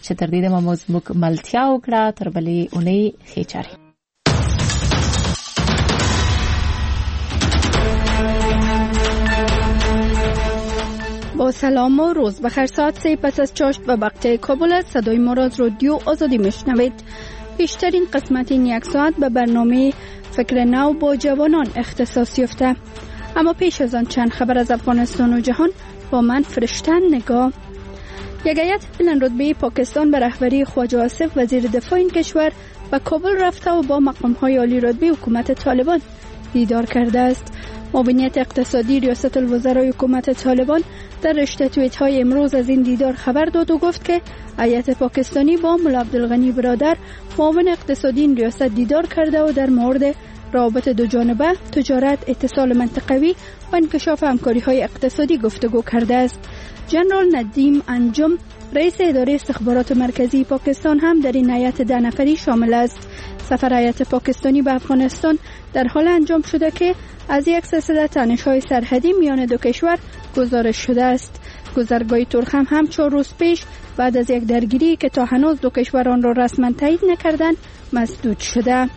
چې تر دې دمه موږ ملتیا وکړه تر بلې اونۍ ښې چارې. با سلام و روز بخیر. ساعت 3 پس از چاشت و وقت کابل است. صدای ما را از رادیو آزادی میشنوید. بیشترین قسمت این یک ساعت به برنامه فکر نو با جوانان اختصاص یافته. اما پیش از آن چند خبر از افغانستان و جهان با من فرشتن نگاه. یک هیئت بلند رتبه پاکستان به رهبری خواجه آصف وزیر دفاع این کشور به کابل رفته و با مقام‌های عالی رتبه حکومت طالبان دیدار کرده است. معاونیت اقتصادی ریاست الوزرای حکومت طالبان در رشته توییت‌های امروز از این دیدار خبر داد و گفت که هیئت پاکستانی با ملا عبدالغنی برادر معاون اقتصادی این ریاست دیدار کرده و در مورد روابط دو جانبه، تجارت، اتصال منطقوی و انکشاف همکاری‌های اقتصادی گفتگو کرده است. جنرال ندیم انجم رئیس اداره استخبارات مرکزی پاکستان هم در این هیئت 10 نفری شامل است. سفر هیئت پاکستانی به افغانستان در حال انجام شده که از یک سلسله تنش‌های سرحدی میان دو کشور گزارش شده است. گذرگاه ترخم هم 4 روز پیش بعد از یک درگیری که تا هنوز دو کشوران را رسما تایید نکردند مسدود شده.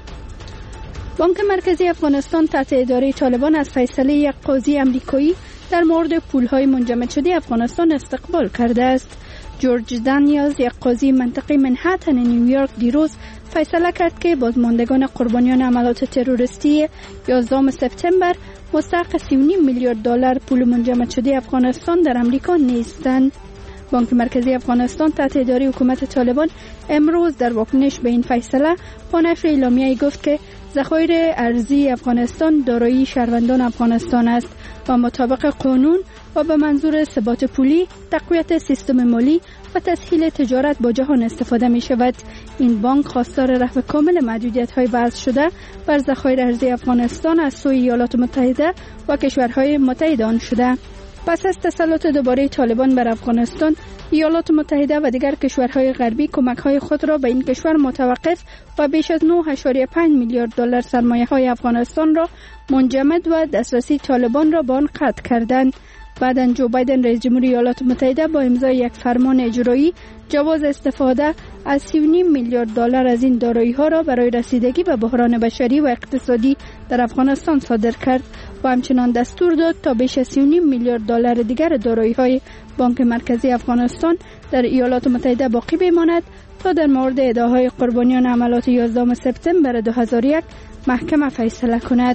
بانک مرکزی افغانستان تحت اداره طالبان از فیصله یک قاضی امریکایی در مورد پول‌های منجمد شده افغانستان استقبال کرده است. جورج دانیلز، یک قاضی منطقه منهاتن نیویورک، دیروز فیصله کرد که بازماندگان قربانیان عملیات تروریستی 11 سپتامبر مستحق 3.5 میلیارد دلار پول منجمد شده افغانستان در امریکا نیستند. بانک مرکزی افغانستان تحت اداره حکومت طالبان امروز در واکنش به این فیصله با نشر اعلامیه‌ای گفت که ذخایر ارزی افغانستان دارایی شهروندان افغانستان است و مطابق قانون و به منظور ثبات پولی، تقویت سیستم مالی و تسهیل تجارت با جهان استفاده می شود. این بانک خواستار رفع کامل محدودیت‌های وضع شده بر ذخایر ارزی افغانستان از سوی ایالات متحده و کشورهای متحد آن شده. پس از تسلط دوباره طالبان بر افغانستان، ایالات متحده و دیگر کشورهای غربی کمک‌های خود را به این کشور متوقف و بیش از 9.5 میلیارد دلار سرمایه‌های افغانستان را منجمد و دسترسی طالبان را به آن قطع کردند. بعداً جو بایدن رئیس جمهوری ایالات متحده با امضای یک فرمان اجرایی جواز استفاده از 3.5 میلیارد دلار از این دارایی‌ها را برای رسیدگی به بحران بشری و اقتصادی در افغانستان صادر کرد و همچنان دستور داد تا بیش از 3.5 میلیارد دلار دیگر دارایی‌های بانک مرکزی افغانستان در ایالات متحده باقی بماند تا در مورد ادعاهای قربانیان عملیات 11 سپتامبر 2001 محکمه فیصله کند.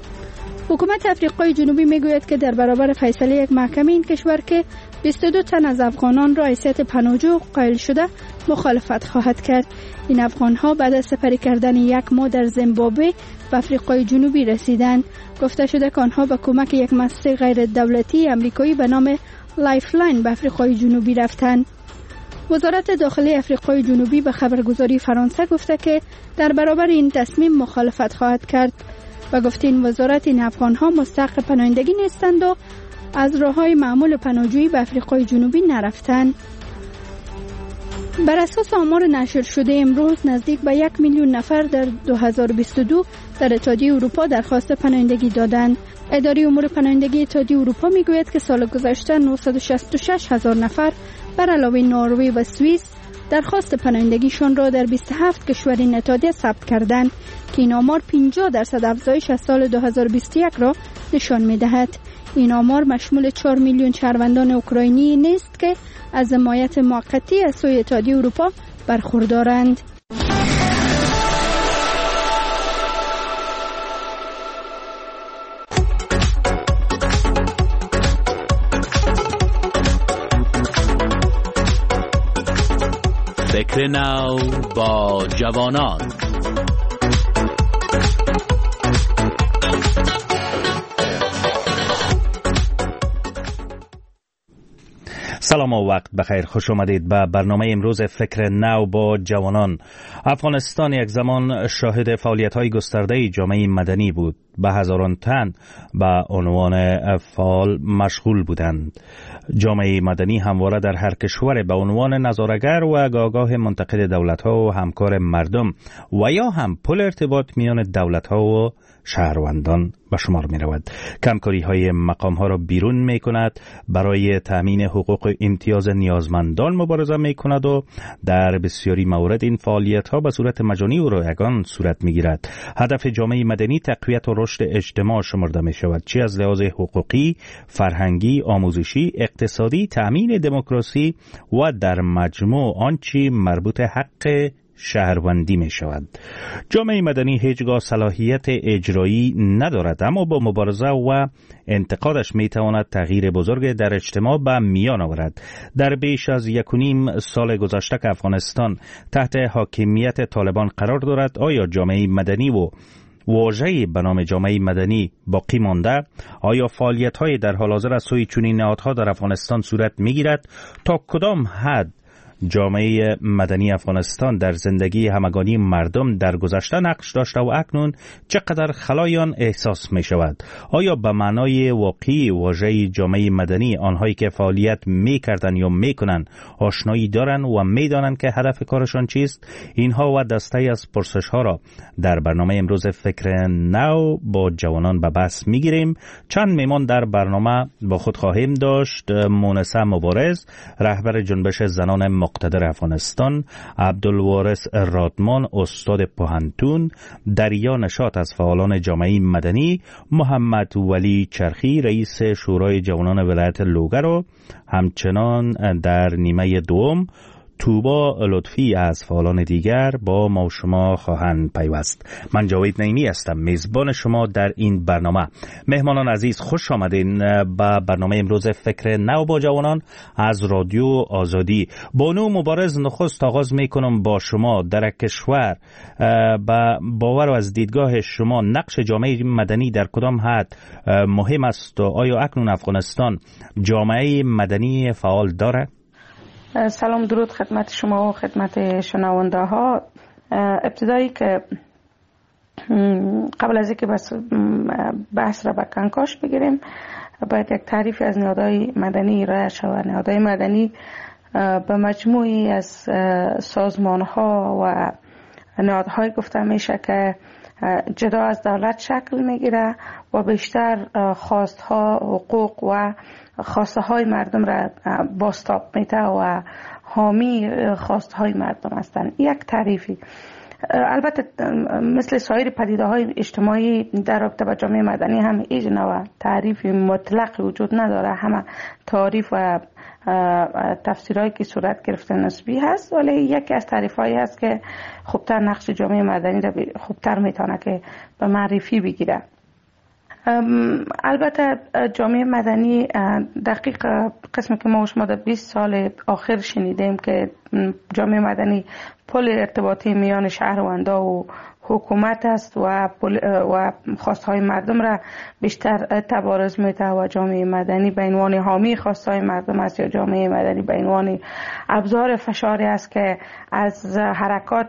حکومت افریقای جنوبی میگوید که در برابر فیصله یک محکمه این کشور که 22 تن از افغانان را حیثیت پناهجو قائل شده مخالفت خواهد کرد. این افغان‌ها بعد از سپری کردن 1 ماه در زیمبابوه به افریقای جنوبی رسیدند. گفته شده که آنها به کمک یک مؤسسه غیر دولتی امریکایی به نام لایفلاین به افریقای جنوبی رفتند. وزارت داخلی افریقای جنوبی به خبرگزاری فرانسه گفته که در برابر این تصمیم مخالفت خواهد کرد و گفته این وزارت این افغان‌ها مستحق پناهندگی نیستند و از راه‌های معمول پناهجویی به افریقای جنوبی نرفتند. بر اساس آمار نشر شده امروز نزدیک به 1 میلیون نفر در 2022 در اتحادیه اروپا درخواست پناهندگی دادند. اداره امور پناهندگی اتحادیه اروپا میگوید که سال گذشته 966 هزار نفر بر علاوه نروژ و سوئیس درخواست پناهندگیشان را در 27 کشور این اتحادیه ثبت کردند که این آمار 50% افزایش از سال 2021 را نشان می‌دهد. این آمار مشمول 4 میلیون شهروندان اوکراینی نیست که از حمایت موقتی از سوی اتحادیه اروپا برخوردارند. فکر نو با جوانان. سلام و وقت بخیر، خوش آمدید به برنامه امروز فکر نو با جوانان. افغانستان یک زمان شاهد فعالیت‌های گسترده جامعه مدنی بود. به هزاران تن به عنوان فعال مشغول بودند. جامعه مدنی همواره در هر کشور به عنوان نظاره‌گر و آگاه منتقد دولت‌ها و همکار مردم و یا هم پل ارتباط میان دولت‌ها و شهروندان به شمار می رود. کمکاری های مقام ها را بیرون می کند، برای تامین حقوق امتیاز نیازمندان مبارزه می کند و در بسیاری موارد این فعالیت ها به صورت مجانی و رایگان صورت می گیرد. هدف جامعه مدنی تقویت و رشد اجتماع شمرده می شود، چه از لحاظ حقوقی، فرهنگی، آموزشی، اقتصادی، تامین دموکراسی و در مجموع آنچه مربوط حق شهروندی می شود. جامعه مدنی هیچگاه صلاحیت اجرایی ندارد، اما با مبارزه و انتقادش می تواند تغییر بزرگ در اجتماع به میان آورد. در بیش از 1.5 سال گذشته که افغانستان تحت حاکمیت طالبان قرار دارد، آیا جامعه مدنی و واژه‌ای به نام جامعه مدنی باقی مانده؟ آیا فعالیت‌های در حال حاضر از سوی چنین نهادها در افغانستان صورت می‌گیرد؟ تا کدام حد جامعه مدنی افغانستان در زندگی همگانی مردم در گذشته نقش داشته و اکنون چقدر خلایان احساس می شود؟ آیا به معنای واقعی واژه جامعه مدنی آنهایی که فعالیت می کردن یا می کنن آشنایی دارن و می دانن که هدف کارشان چیست؟ اینها و دسته از پرسش ها را در برنامه امروز فکر نو با جوانان به بحث می گیریم. چند میمان در برنامه با خود خواهیم داشت: مونسه مبارز، رهبر جنبش زنان مقتدر افغانستان، عبدالوارث رادمان، استاد پوهنتون، دریا نشاط از فعالان جامعه مدنی، محمد ولی چرخی رئیس شورای جوانان ولایت لوگر و همچنان در نیمه دوم توبا لطفی از فعالان دیگر با ما و شما خواهند پیوست. من جاوید نعیمی هستم، میزبان شما در این برنامه. مهمانان عزیز، خوش آمدین به برنامه امروز فکر نو با جوانان از رادیو آزادی. بانو مبارز، نخست آغاز میکنم با شما. در کشور با باور و از دیدگاه شما نقش جامعه مدنی در کدام حد مهم است؟ آیا اکنون افغانستان جامعه مدنی فعال داره؟ سلام، درود خدمت شما و خدمت شنونده ها. ابتدایی که قبل از اینکه بحث را به کنکاش بگیریم، باید یک تعریفی از نهادهای مدنی ارائه شود. نهادهای مدنی به مجموعی از سازمان ها و نهادهای گفته میشه که جدا از دولت شکل میگیره و بیشتر خواستها، حقوق و خواسته های مردم را بازتاب میده و حامی خواسته های مردم هستند. یک تعریفی. البته مثل سایر پدیده های اجتماعی در رابطه با جامعه مدنی هم هیچ نوع تعریفی مطلق وجود نداره. همه تعریف و تفسیرهایی که صورت گرفته نسبی هست، ولی یکی از تعریفهایی هست که خوبتر نقش جامعه مدنی را خوبتر میتونه که به معرفی بگیره. البته جامعه مدنی دقیق قسمی که ما شما در 20 سال آخر شنیدیم که جامعه مدنی پل ارتباطی میان شهروندا و حکومت است و خواستهای مردم را بیشتر تبارز میده و جامعه مدنی به عنوان حامی خواستهای مردم است، یا جامعه مدنی به عنوان ابزار فشاری است که از حرکات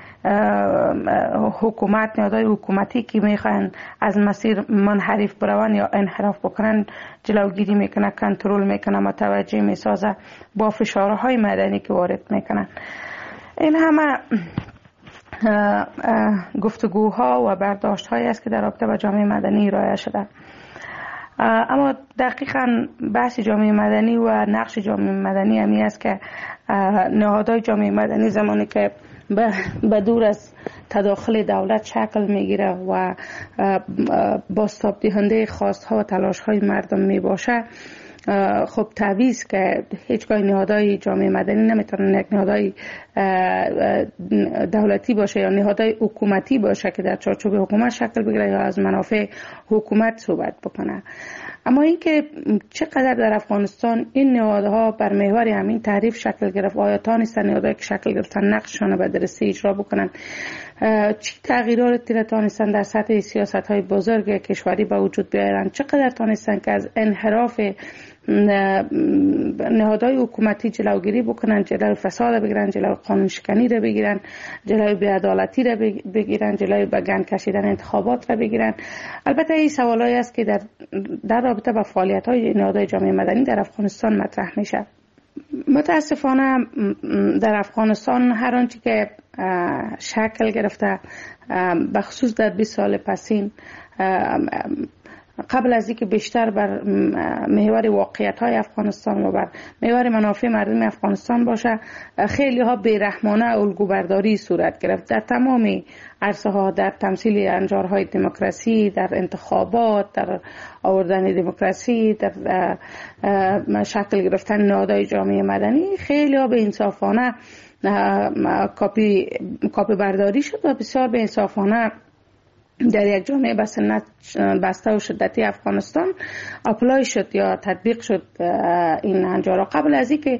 حکومت، نهادهای حکومتی که میخوان از مسیر منحرف بروند یا انحراف بکنن جلوگیری میکنه، کنترل میکنه، متوجه میسازه با فشارهای مدنی که وارد میکنن. این همه گفتگوها و برداشت‌هایی است که در رابطه با جامعه مدنی ارائه شده. اما دقیقاً بحث جامعه مدنی و نقش جامعه مدنی همی است که نهادهای جامعه مدنی زمانی که به دور از تداخل دولت شکل میگیره و بازتاب دهنده خواست‌ها و تلاش‌های مردم میباشه، خب تعویض که هیچگاه نهادهای جامعه مدنی نمیتونن یک نهادهای دولتی باشه یا نهادهای حکومتی باشه که در چارچوب حکومت شکل بگیره یا از منافع حکومت صحبت بکنه. اما اینکه چقدر در افغانستان این نهادها بر محور همین تعریف شکل گرفت، آیا تانستن نهادهایی که شکل گرفتن نقششان به درستی اجرا بکنن، چی تغییراتی را تانستن در سطح سیاست‌های بزرگ کشوری به وجود بیارن، چقدر تانستن که از انحراف نهادهای حکومتی جلوگیری بکنن، جلوی فساد بگیرن، جلوی قانون شکنی را بگیرن، جلوی بی‌عدالتی را بگیرن، جلوی به گند کشیدن انتخابات را بگیرن. البته این سوالایی است که در رابطه با فعالیت‌های نهادهای جامعه مدنی در افغانستان مطرح میشه. متاسفانه در افغانستان هر آنچه که شکل گرفته، بخصوص در 20 سال پسین، قبل از اینکه بیشتر بر محور واقعیت‌های افغانستان و بر محور منافع مردم افغانستان باشه، خیلی ها بی‌رحمانه الگوبرداری صورت گرفت در تمام عرصه‌ها، در تمثیل انجارهای دموکراسی، در انتخابات، در آوردن دموکراسی، در شکل گرفتن نهادهای جامعه مدنی. خیلی ها به انصافانه کاپی برداری شد و بسیار به انصافانه در یک جامعه به سنت بسته و شدتی افغانستان اپلای شد یا تطبیق شد این انجارا. قبل از اینکه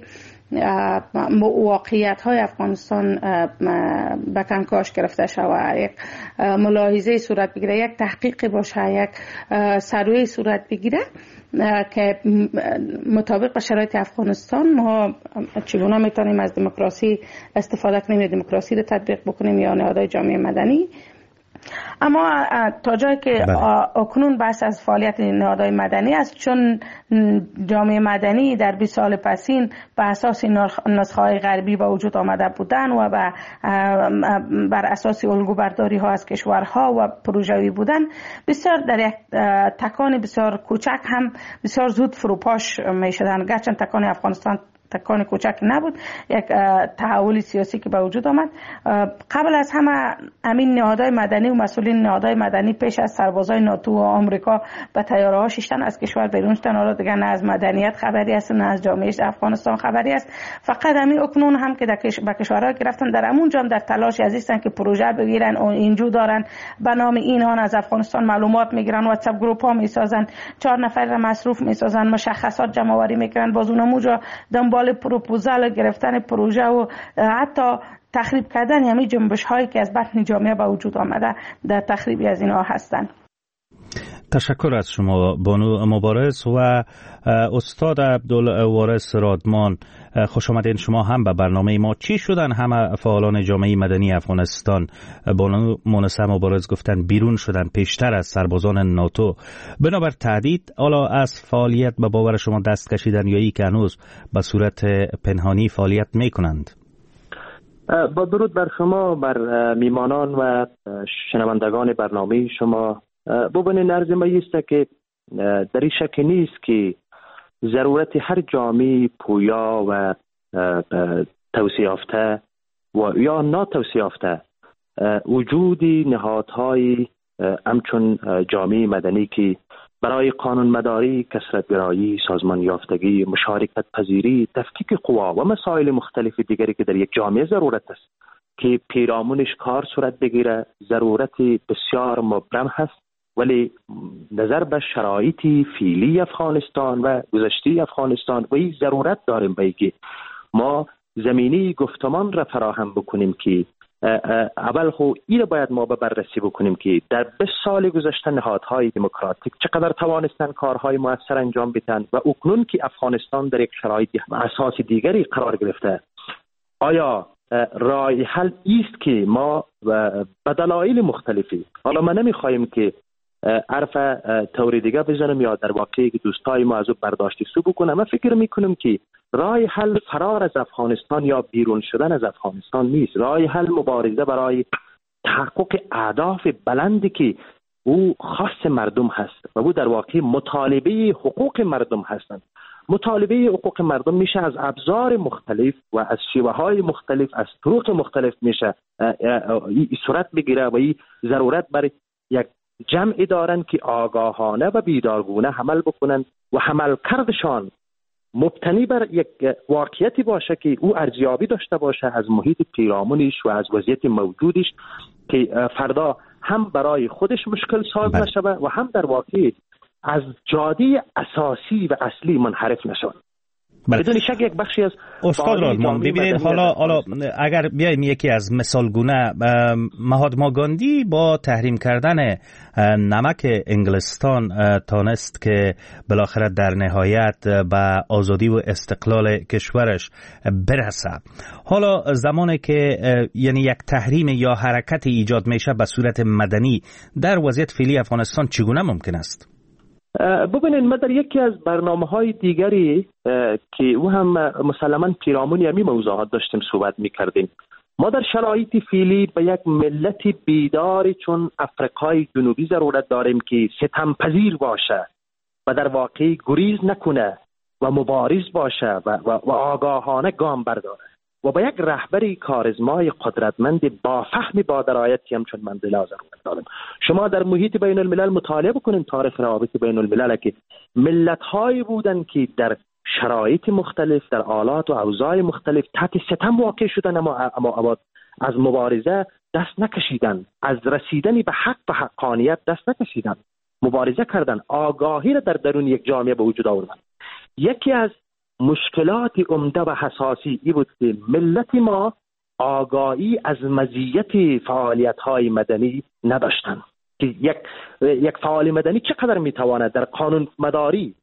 واقعیت های افغانستان به کنکاش گرفته شود، یک ملاحظه صورت بگیره، یک تحقیق باشه، یک سروی صورت بگیره که مطابق با شرایط افغانستان ما چگونه میتونیم از دموکراسی استفاده کنیم یا دموکراسی رو تطبیق بکنیم یا نهادهای جامعه مدنی. اما تا جایی که اکنون بحث از فعالیت نهادهای مدنی است، چون جامعه مدنی در 20 سال پسین به اساس نسخه‌های غربی به وجود آمده بودن و بر اساس الگوبرداری ها از کشورها و پروژوی بودن، بسیار در یک تکان بسیار کوچک هم بسیار زود فروپاش می شدن. گرچه تکان افغانستان تکان کوچک نبود، یک تحول سیاسی که به وجود آمد. قبل از همه همین نهادهای مدنی و مسئولین نهادهای مدنی پیش از سربازای ناتو و آمریکا به طیاره ها شیشتن از کشور بیرون شدن. حالا دیگه نه از مدنیت خبری است نه از جامعه افغانستان خبری است. فقط همین اکنون هم که به کشورها که رفتن در همون جام در تلاش هستند که پروژه بگیرن، اینجا دارن به نام اینان از افغانستان معلومات میگیرن، واتساپ گروپ ها میسازن، 4 نفر را مصروف میسازن، مشخصات جمع آوری میکنن، باز اونموجا دنبال پروپوزال گرفتن پروژه و حتی تخریب کردن همین جنبش هایی که از بطن جامعه به وجود آمده در تخریبی از اینها هستند. تشکر از شما بانو مبارز و استاد عبدالوارث رادمان. خوش آمدین شما هم به برنامه ما. چی شدن همه فعالان جامعه مدنی افغانستان؟ بانو مونسه مبارز گفتن بیرون شدن پیشتر از سربازان ناتو. بنابر تهدید حالا از فعالیت به باور شما دست کشیدن یا ای که هنوز به صورت پنهانی فعالیت میکنند؟ با درود بر شما، بر میمانان و شنوندگان برنامه شما. ببینید عرض ما است که در این شک نیست که ضرورت هر جامعه پویا و توسعه یافته و یا ناتوسعه یافته وجود نهادهای همچون جامعه مدنی که برای قانون مداری، کثرت گرایی، سازمان یافتگی، مشارکت پذیری، تفکیک قوا و مسائل مختلف دیگری که در یک جامعه ضرورت است که پیرامونش کار صورت بگیره، ضرورت بسیار مبرم هست. ولی نظر به شرایط فعلی افغانستان و گذشته افغانستان و این ضرورت داریم به اینکه ما زمینه گفتمان را فراهم بکنیم که اول خو این را باید ما بررسی بکنیم که در 20 سال گذشته نهادهای دموکراتیک چقدر توانستن کارهای موثر انجام بدن و اکنون که افغانستان در یک شرایط اساسی دیگری قرار گرفته، آیا راه حل است که ما به دلایل مختلفی، حالا ما نمیخواهیم که حرف طور دیگه بزنم یا در واقع که دوستای ما از او برداشت سو بکنم، من فکر میکنم که راه حل فرار از افغانستان یا بیرون شدن از افغانستان نیست. راه حل مبارزه برای تحقق اهداف بلندی که او خاص مردم هست و او در واقع مطالبه حقوق مردم هستند. مطالبه حقوق مردم میشه از ابزار مختلف و از شیوه های مختلف، از طرق مختلف میشه صورت بگیره و این ضرورت برای یک جمعی دارن که آگاهانه و بیدارگونه عمل بکنن و عمل کردشان مبتنی بر یک واقعیتی باشه که او ارزیابی داشته باشه از محیط پیرامونش و از وضعیت موجودش که فردا هم برای خودش مشکل ساز نشود و هم در واقع از جاده اساسی و اصلی منحرف نشود. بدون شک یک بخشی از استاد رادمان. ببینید حالا اگر بیایم یکی از مثال گونه، مهاتما گاندی با تحریم کردن نمک انگلستان تانست که بالاخره در نهایت به آزادی و استقلال کشورش برسه. حالا زمانی که یعنی یک تحریم یا حرکت ایجاد میشه به صورت مدنی، در وضعیت فعلی افغانستان چگونه ممکن است؟ ببینید، ما در یکی از برنامه‌های دیگری که او هم مسلماً پیرامون همین موضوعات داشتیم صحبت می‌کردیم. ما در شرایط فعلی به یک ملت بیداری چون افریقای جنوبی ضرورت داریم که ستمپذیر باشه و در واقع گریز نکنه و مبارز باشه و آگاهانه گام برداره و با یک رهبری کاریزمای قدرتمند با فهم با درایتی همچون مندلا ضرورت داریم. شما در محیط بین الملل مطالعه بکنین تاریخ روابط بین الملل که ملت‌هایی بودن که در شرایط مختلف، در آلات و اوضاع مختلف تحت ستم واقع شدن، اما از مبارزه دست نکشیدن، از رسیدن به حق و حقانیت دست نکشیدن، مبارزه کردن، آگاهی را در درون یک جامعه به وجود آوردن. یکی از مشکلات عمده و حساسی ای بود که ملت ما آگاهی از مزیت فعالیت‌های مدنی نداشتند که یک فعال مدنی چقدر میتواند در قانون مداری،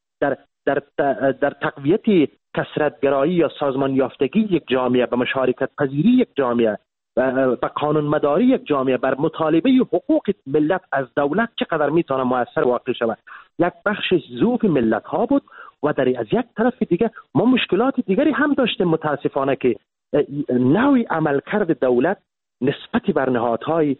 در تقویت کثرت‌گرایی یا سازمان یافتگی یک جامعه، به مشارکت پذیری یک جامعه، به قانون مداری یک جامعه، بر مطالبه حقوق ملت از دولت چقدر میتونه مؤثر واقع شود. یک بخش ضعف ملت ها بود و از یک طرف دیگه ما مشکلات دیگری هم داشتیم متاسفانه که نوع عملکرد دولت نسبت بر نهادهای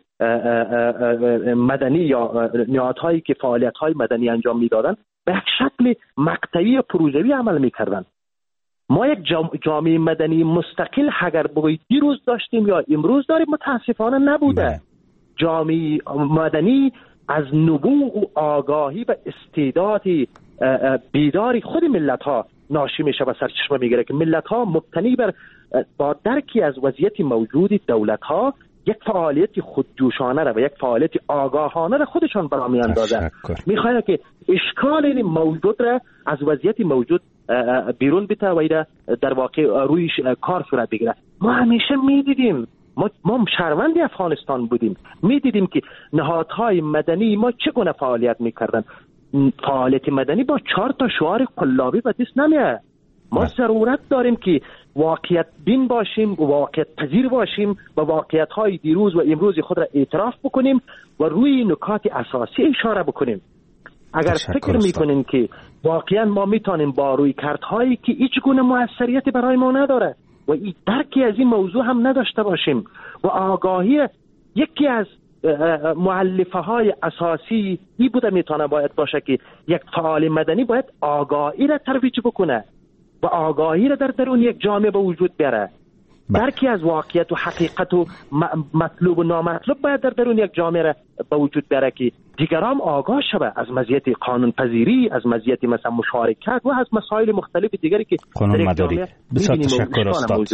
مدنی یا نهادهایی که فعالیت‌های مدنی انجام میدادن به یک شکل مقطعی و پروژوی عمل میکردن. ما یک جامعه مدنی مستقل اگر بگویید دیروز داشتیم یا امروز داریم متاسفانه نبوده. جامعه مدنی از نبوغ و آگاهی و استعداد بیداری خود ملت ها ناشی میشه و سرچشمه میگیره که ملت ها مبتنی بر با درکی از وضعیت موجود دولت ها یک فعالیت خودجوشانه را و یک فعالیت آگاهانه را خودشان برا می اندازن. میخواهد که اشکال موجود را از وضعیت موجود بیرون بته و در واقع روی کار صورت بگیره. ما همیشه میدیدیم، ما شهروند افغانستان بودیم، میدیدیم که نهادهای مدنی ما چگونه فعالیت میکردن. فعالیت مدنی با 4 شعار قلابی به دست نمیاد. ما ضرورت داریم که واقعیت بین باشیم و واقعیت پذیر باشیم و واقعیت های دیروز و امروز خود را اعتراف بکنیم و روی نکات اساسی اشاره بکنیم. اگر فکر میکنین که واقعا ما میتونیم با روی کردهایی که هیچ گونه موثریت برای ما نداره و این درکی از این موضوع هم نداشته باشیم و آگاهی یکی از مؤلفه های اساسی این بوده میتونه باید باشه که یک فعال مدنی باید آگاهی را ترویج بکنه و آگاهی را در درون یک جامعه به وجود بیاره. درکی از واقعیت و حقیقت و مطلوب و نامطلوب باید در درون یک جامعه را به وجود بیاره که دیگران آگاه شود از مزیت قانون پذیری، از مزیت مثلا مشارکت و از مسائل مختلف دیگری که قانون مداری. بسیار تشکر استاد.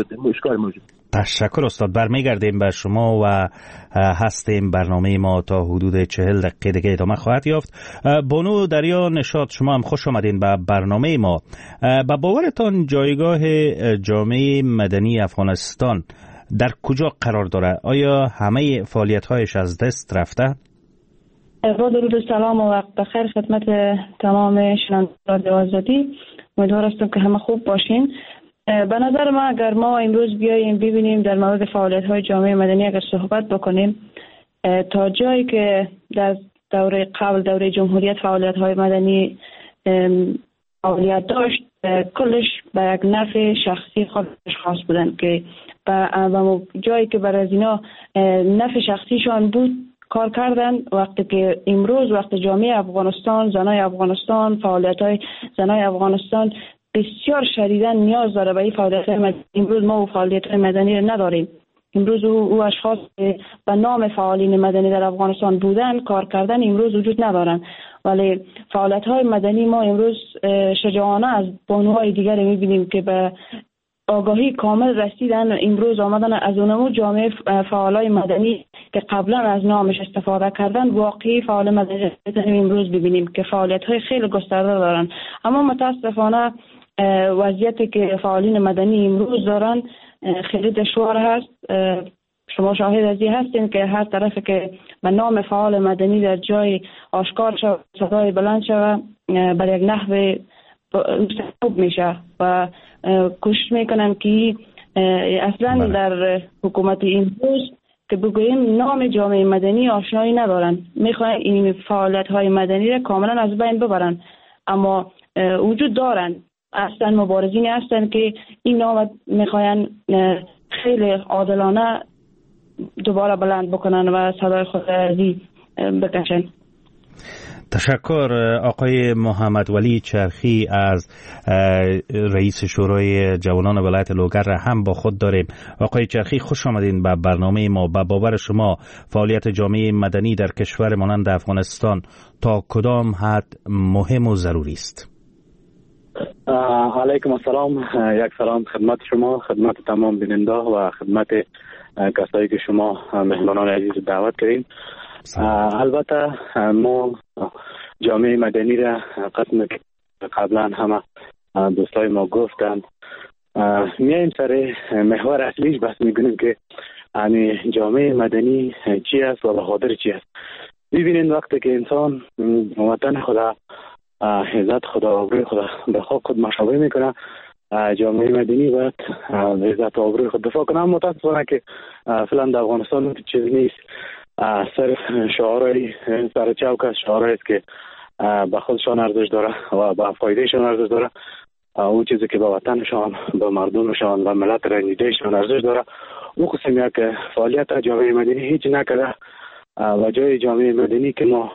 تشکر استاد. برمیگردیم به شما و هستیم. برنامه ما تا حدود 40 دقیقه دیگه ادامه خواهد یافت. بانو دریا نشاط، شما هم خوش آمدین به برنامه ما. با باورتان جایگاه جامعه مدنی افغانستان در کجا قرار داره؟ آیا همه فعالیت‌هایش از دست رفته؟ با درود و سلام و وقت بخیر خدمت تمام شنوندگان آزادی. امیدوار هستم که همه خوب باشین. به نظر ما اگر ما امروز بیاییم ببینیم در مورد فعالیت‌های جامعه مدنی اگر صحبت بکنیم، تا جایی که در دوره قبل دوره جمهوریت فعالیت‌های مدنی فعالیت داشت، کلش به یک نفع شخصی خودش خاص بودن که به جایی که برای از اینا نفع شخصیشان بود کار کردن. وقتی که امروز وقت جامعه افغانستان، زنای افغانستان، فعالیت‌های زنای افغانستان بسیار شدیداً نیاز داره به این فعالیت‌های مدنی. امروز ما فعالیت‌های مدنی رو نداریم. امروز او اشخاص به نام فعالین مدنی در افغانستان بودن کار کردن امروز وجود ندارن، ولی فعالیت‌های مدنی ما امروز شجاعانه از بانوهای دیگر می‌بینیم که به آگاهی کامل رسیدن. امروز آمدن از اونمو جامعه فعالای مدنی که قبلا از نامش استفاده کردن واقعی فعال مدنی امروز ببینیم که فعالیت‌های خیلی گسترده دارن. اما متاسفانه وضعیتی که فعالین مدنی امروز دارن خیلی دشوار هست. شما شاهد از این هستین که هر طرف که به نام فعال مدنی در جای آشکار شود، صدای بلند شود، بر یک نحو مستحب میشه و کوشش میکنن که اصلا در حکومت امروز که بگوییم نام جامعه مدنی آشنایی ندارن، میخوان این فعالیت های مدنی را کاملا از بین ببرن، اما وجود دارن. اصلا مبارزین هستن که این نام میخواین خیلی عادلانه دوباره بلند بکنن و صدای خود ازی بکشن. تشکر. آقای محمد ولی چرخی از رئیس شورای جوانان ولایت لوگر هم با خود داریم. آقای چرخی خوش آمدین به برنامه ما. به باور شما فعالیت جامعه مدنی در کشور مانند افغانستان تا کدام حد مهم و ضروری است؟ علیکم السلام. یک سلام خدمت شما، خدمت تمام بیننده و خدمت کسایی که شما مهمانان عزیز دعوت کردین. البته ما جامعه مدنی را قسم قبلا همه دوستای ما گفتند میایم سر محور اصلیش بحث میکنیم که جامعه مدنی چی است و به خاطر چی است. ببینید وقتی که انسان وطن خدا، عزت خدا، آبروی خدا به خواب خود مشابه میکنه، جامعه مدنی باید عزت و آبروی خود دفاع کنه. اما متاسفانه که فعلا در افغانستان چیزی نیست. صرف شعارهای سر چوک است، شعارهایی است که به خودشان ارزش داره و به فایدهشان ارزش داره. اون چیزی که به وطنشان، به مردمشان و ملت رنجیدهشان ارزش داره، اون قسم یک فعالیت جامعه مدنی هیچ نکرده و جای جامعه مدنی که ما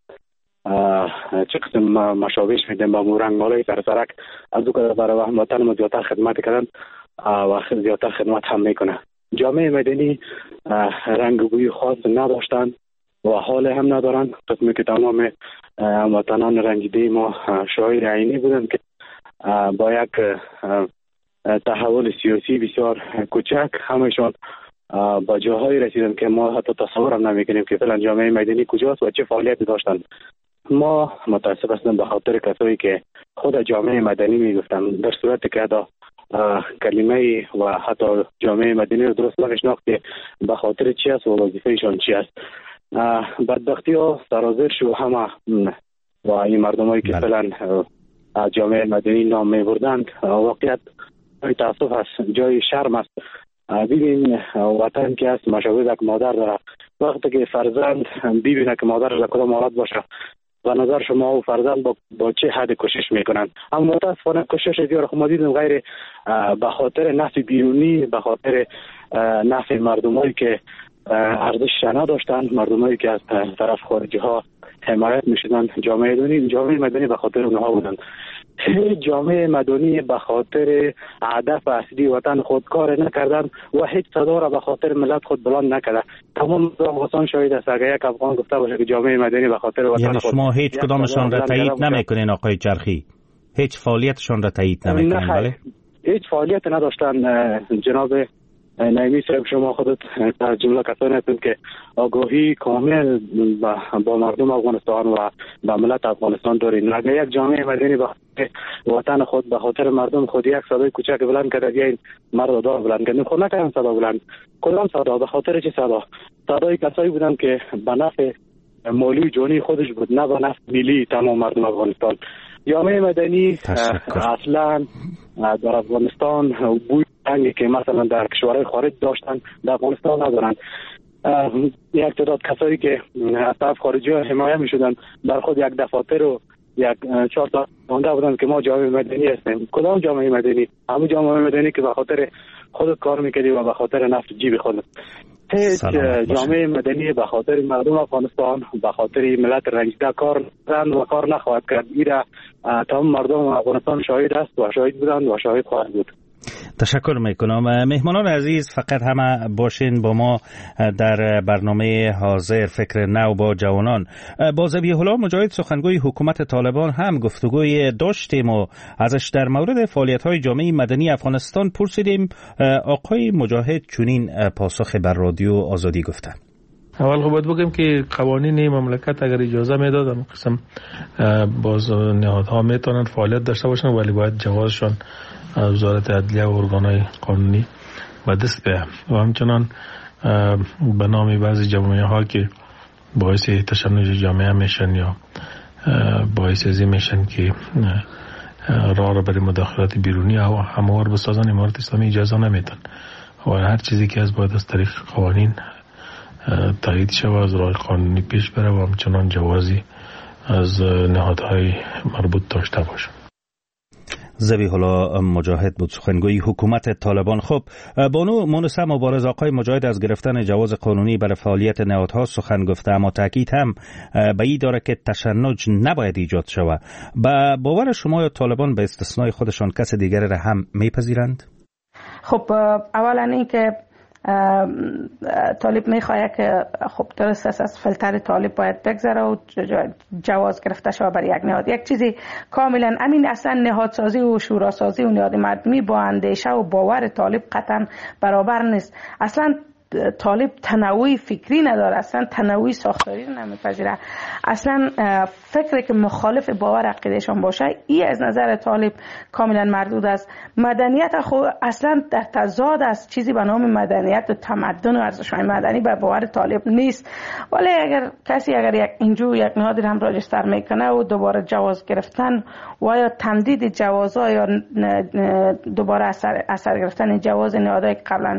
چه قسم مشابهش میدیم با مورنگمالای سرسرک از او که برای وطن ما زیادتر خدمت کردن و زیادتر خدمت هم میکنه. جامعه مدنی رنگ و بوی خاص نداشتن و حال هم ندارن، قسمی که تمام هموطنان رنجیده ما شاهد عینی بودن که با یک تحول سیاسی بسیار کوچک همشون با جاهایی رسیدن که ما حتی تصور هم نمیکنیم که فعلا جامعه مدنی کجاست و چه فعالیتی داشتن. ما متاسف هستیم به خاطر کسایی که خود جامعه مدنی میگفتن، در صورتی که کلمه و حتی جامعه مدنی رو درست نشناخت که به خاطر چی است و وظیفه‌شان چی است. بدبختی ها سرازیر شو همه و این مردمایی که فعلا جامعه مدنی نام میبردند واقعیت تاسف است، جای شرم است. ببین وطن که است مشابه یک مادر داره. وقتی که فرزند ببینه که مادر در کدام حالت باشه و نظر شما و فرزند با چه حد کوشش میکنن. اما متاسفانه کوشش دیگر خود ما دیدیم غیر به خاطر نفع بیرونی، به خاطر نفع مردمایی که ارزش نداشتن، مردمایی که از طرف خارجی ها حمایت میشدن، جامعه مدنی به خاطر اونها بودن. هیچ جامعه مدنی به خاطر هدف اصلی وطن خود کار نکردن و هیچ صدا را به خاطر ملت خود بلند نکرده. تمام افغانستان شاهد است. اگر یک افغان گفته باشه که جامعه مدنی به خاطر وطن یعنی خود، شما هیچ کدامشان را تایید نمیکنین آقای چرخی؟ هیچ فعالیتشان را تایید نمیکنین؟ بله، هیچ فعالیت نداشتن. جناب نایمی صاحب شما خودت از جمله کسانی هستید که آگاهی کامل با مردم افغانستان و با ملت افغانستان دارین. اگر یک جامعه مدنی به وطن خود، به خاطر مردم خود یک صدای کوچک بلند کرده، بیاین مرد دار بلند کردن، خود نکردن صدا بلند. کدام صدا؟ به خاطر چه صدا؟ صدای کسایی بودن که به نفع مالی جانی خودش بود، نه به نفع ملی تمام مردم افغانستان. جامعه مدنی اصلا در افغانستان بوی رنگی که مثلا در کشورهای خارج داشتن در افغانستان ندارن. یک تعداد کسایی که از طرف خارجی ها حمایت می شدن بر خود یک دفاتر و یک 4 تا مانده بودن که ما جامعه مدنی هستیم. کدام جامعه مدنی؟ همون جامعه مدنی که به خاطر خودت کار میکردی و به خاطر نفت جیب خودت. هیچ جامعه مدنی به خاطر مردم افغانستان، به خاطر ملت رنجیده کار کردن و کار نخواهد کرد. ایرا تمام مردم افغانستان شاهد است و شاهد بودند و شاهد خواهد بود. تشکر میکنم. مهمانان عزیز فقط همه باشین با ما در برنامه حاضر فکر نو با جوانان. با ذبیح الله مجاهد سخنگوی حکومت طالبان هم گفتگوی داشتیم و ازش در مورد فعالیت‌های جامعه مدنی افغانستان پرسیدیم. آقای مجاهد چنین پاسخ بر رادیو آزادی گفتند. اول خب باید بگم که قوانین مملکت اگر اجازه میدادن قسم باز نهادها میتونن فعالیت داشته باشن، ولی باید جوازشان از وزارت عدلیه و ارگانهای قانونی به دست بیاید و همچنان به نام بعضی جامعه ها که باعث تشنج جامعه میشن یا باعث ازی میشن که راه را برای مداخلات بیرونی و هموار بسازن، امارت اسلامی اجازه نمیدن و هر چیزی که از باید از طریق قوانین تایید شود از راه قانونی پیش بره و همچنان جوازی از نهادهای مربوط داشته باشه. ذبیح الله مجاهد بود سخنگوی حکومت طالبان. خب بانو مونسه مبارز آقای مجاهد از گرفتن جواز قانونی برای فعالیت نهادها سخن گفته، اما تاکید هم به این داره که تشنج نباید ایجاد شود. با باور شما یا طالبان به استثنای خودشان کس دیگر را هم میپذیرند؟ خب اولا این که طالب میخواه که خب درست است از فلتر طالب باید بگذره و جواز گرفته شود برای یک نهاد. یک چیزی کاملا امین، اصلا نهادسازی و شوراسازی و نهاد مردمی با اندیشه و باور طالب قطعا برابر نیست. اصلا طالب تنوع فکری نداره، اصلا تنوع ساختاری نمیپذیره. اصلا فکری که مخالف باور عقیدهشان باشه این از نظر طالب کاملا مردود است. مدنیت خود اصلا در تضاد است، چیزی به نام مدنیت و تمدن و ارزش‌های مدنی به باور طالب نیست. ولی اگر کسی یک نهادی هم راجستر میکنه و دوباره جواز گرفتن و یا تمدید جوازها یا دوباره اثر گرفتن جواز نهادهای قبلا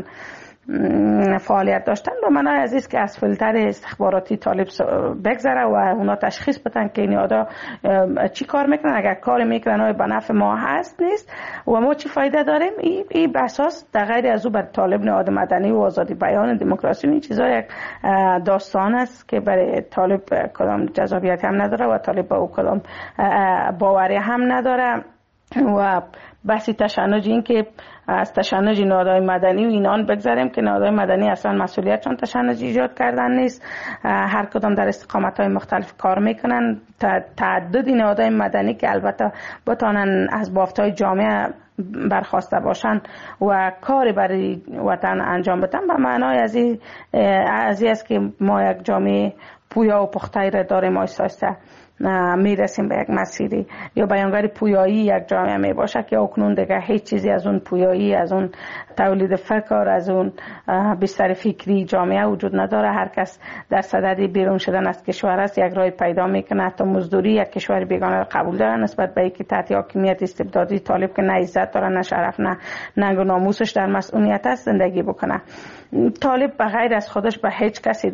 فعالیت داشتن، به معنای عزیز که از فیلتر استخباراتی طالب بگذره و اونا تشخیص بدن که این نهادها چی کار میکنن، اگر کار میکنن به نفع ما هست نیست و ما چی فایده داریم. این به اساس در غیر از او بر طالب نهاد مدنی و آزادی بیان دموکراسی این چیزا یک داستان است که برای طالب کدام جذابیت هم نداره و طالب با او کدام باوری هم نداره. و بحثی تشنج این که از تشنج نهادهای مدنی و اینان بگذاریم که نهادهای مدنی اصلا مسئولیتشان تشنج ایجاد کردن نیست، هر کدام در استقامت‌های مختلف کار میکنن. تعدد نهادهای مدنی که البته بتانن از بافت‌های جامعه برخواسته باشن و کاری برای وطن انجام بدن، به معنای از این است که ما یک جامعه پویا و پخته‌ای را داریم، آیسته میرسیم به یک مسیری یا بیانگر پویایی یک جامعه می باشه که اکنون دیگه هیچ چیزی از اون پویایی، از اون تولید فکر، از اون بستر فکری جامعه وجود نداره. هر کس در صدد بیرون شدن از کشور است، یک راه پیدا میکنه. حتی مزدوری یک کشور بیگانه را قبول داره نسبت به اینکه تحت حاکمیت استبدادی طالب که نه عزت داره، نه شرف، نه ننگ و ناموسش در مسئولیت است زندگی بکنه. طالب به غیر از خودش به هیچ کسی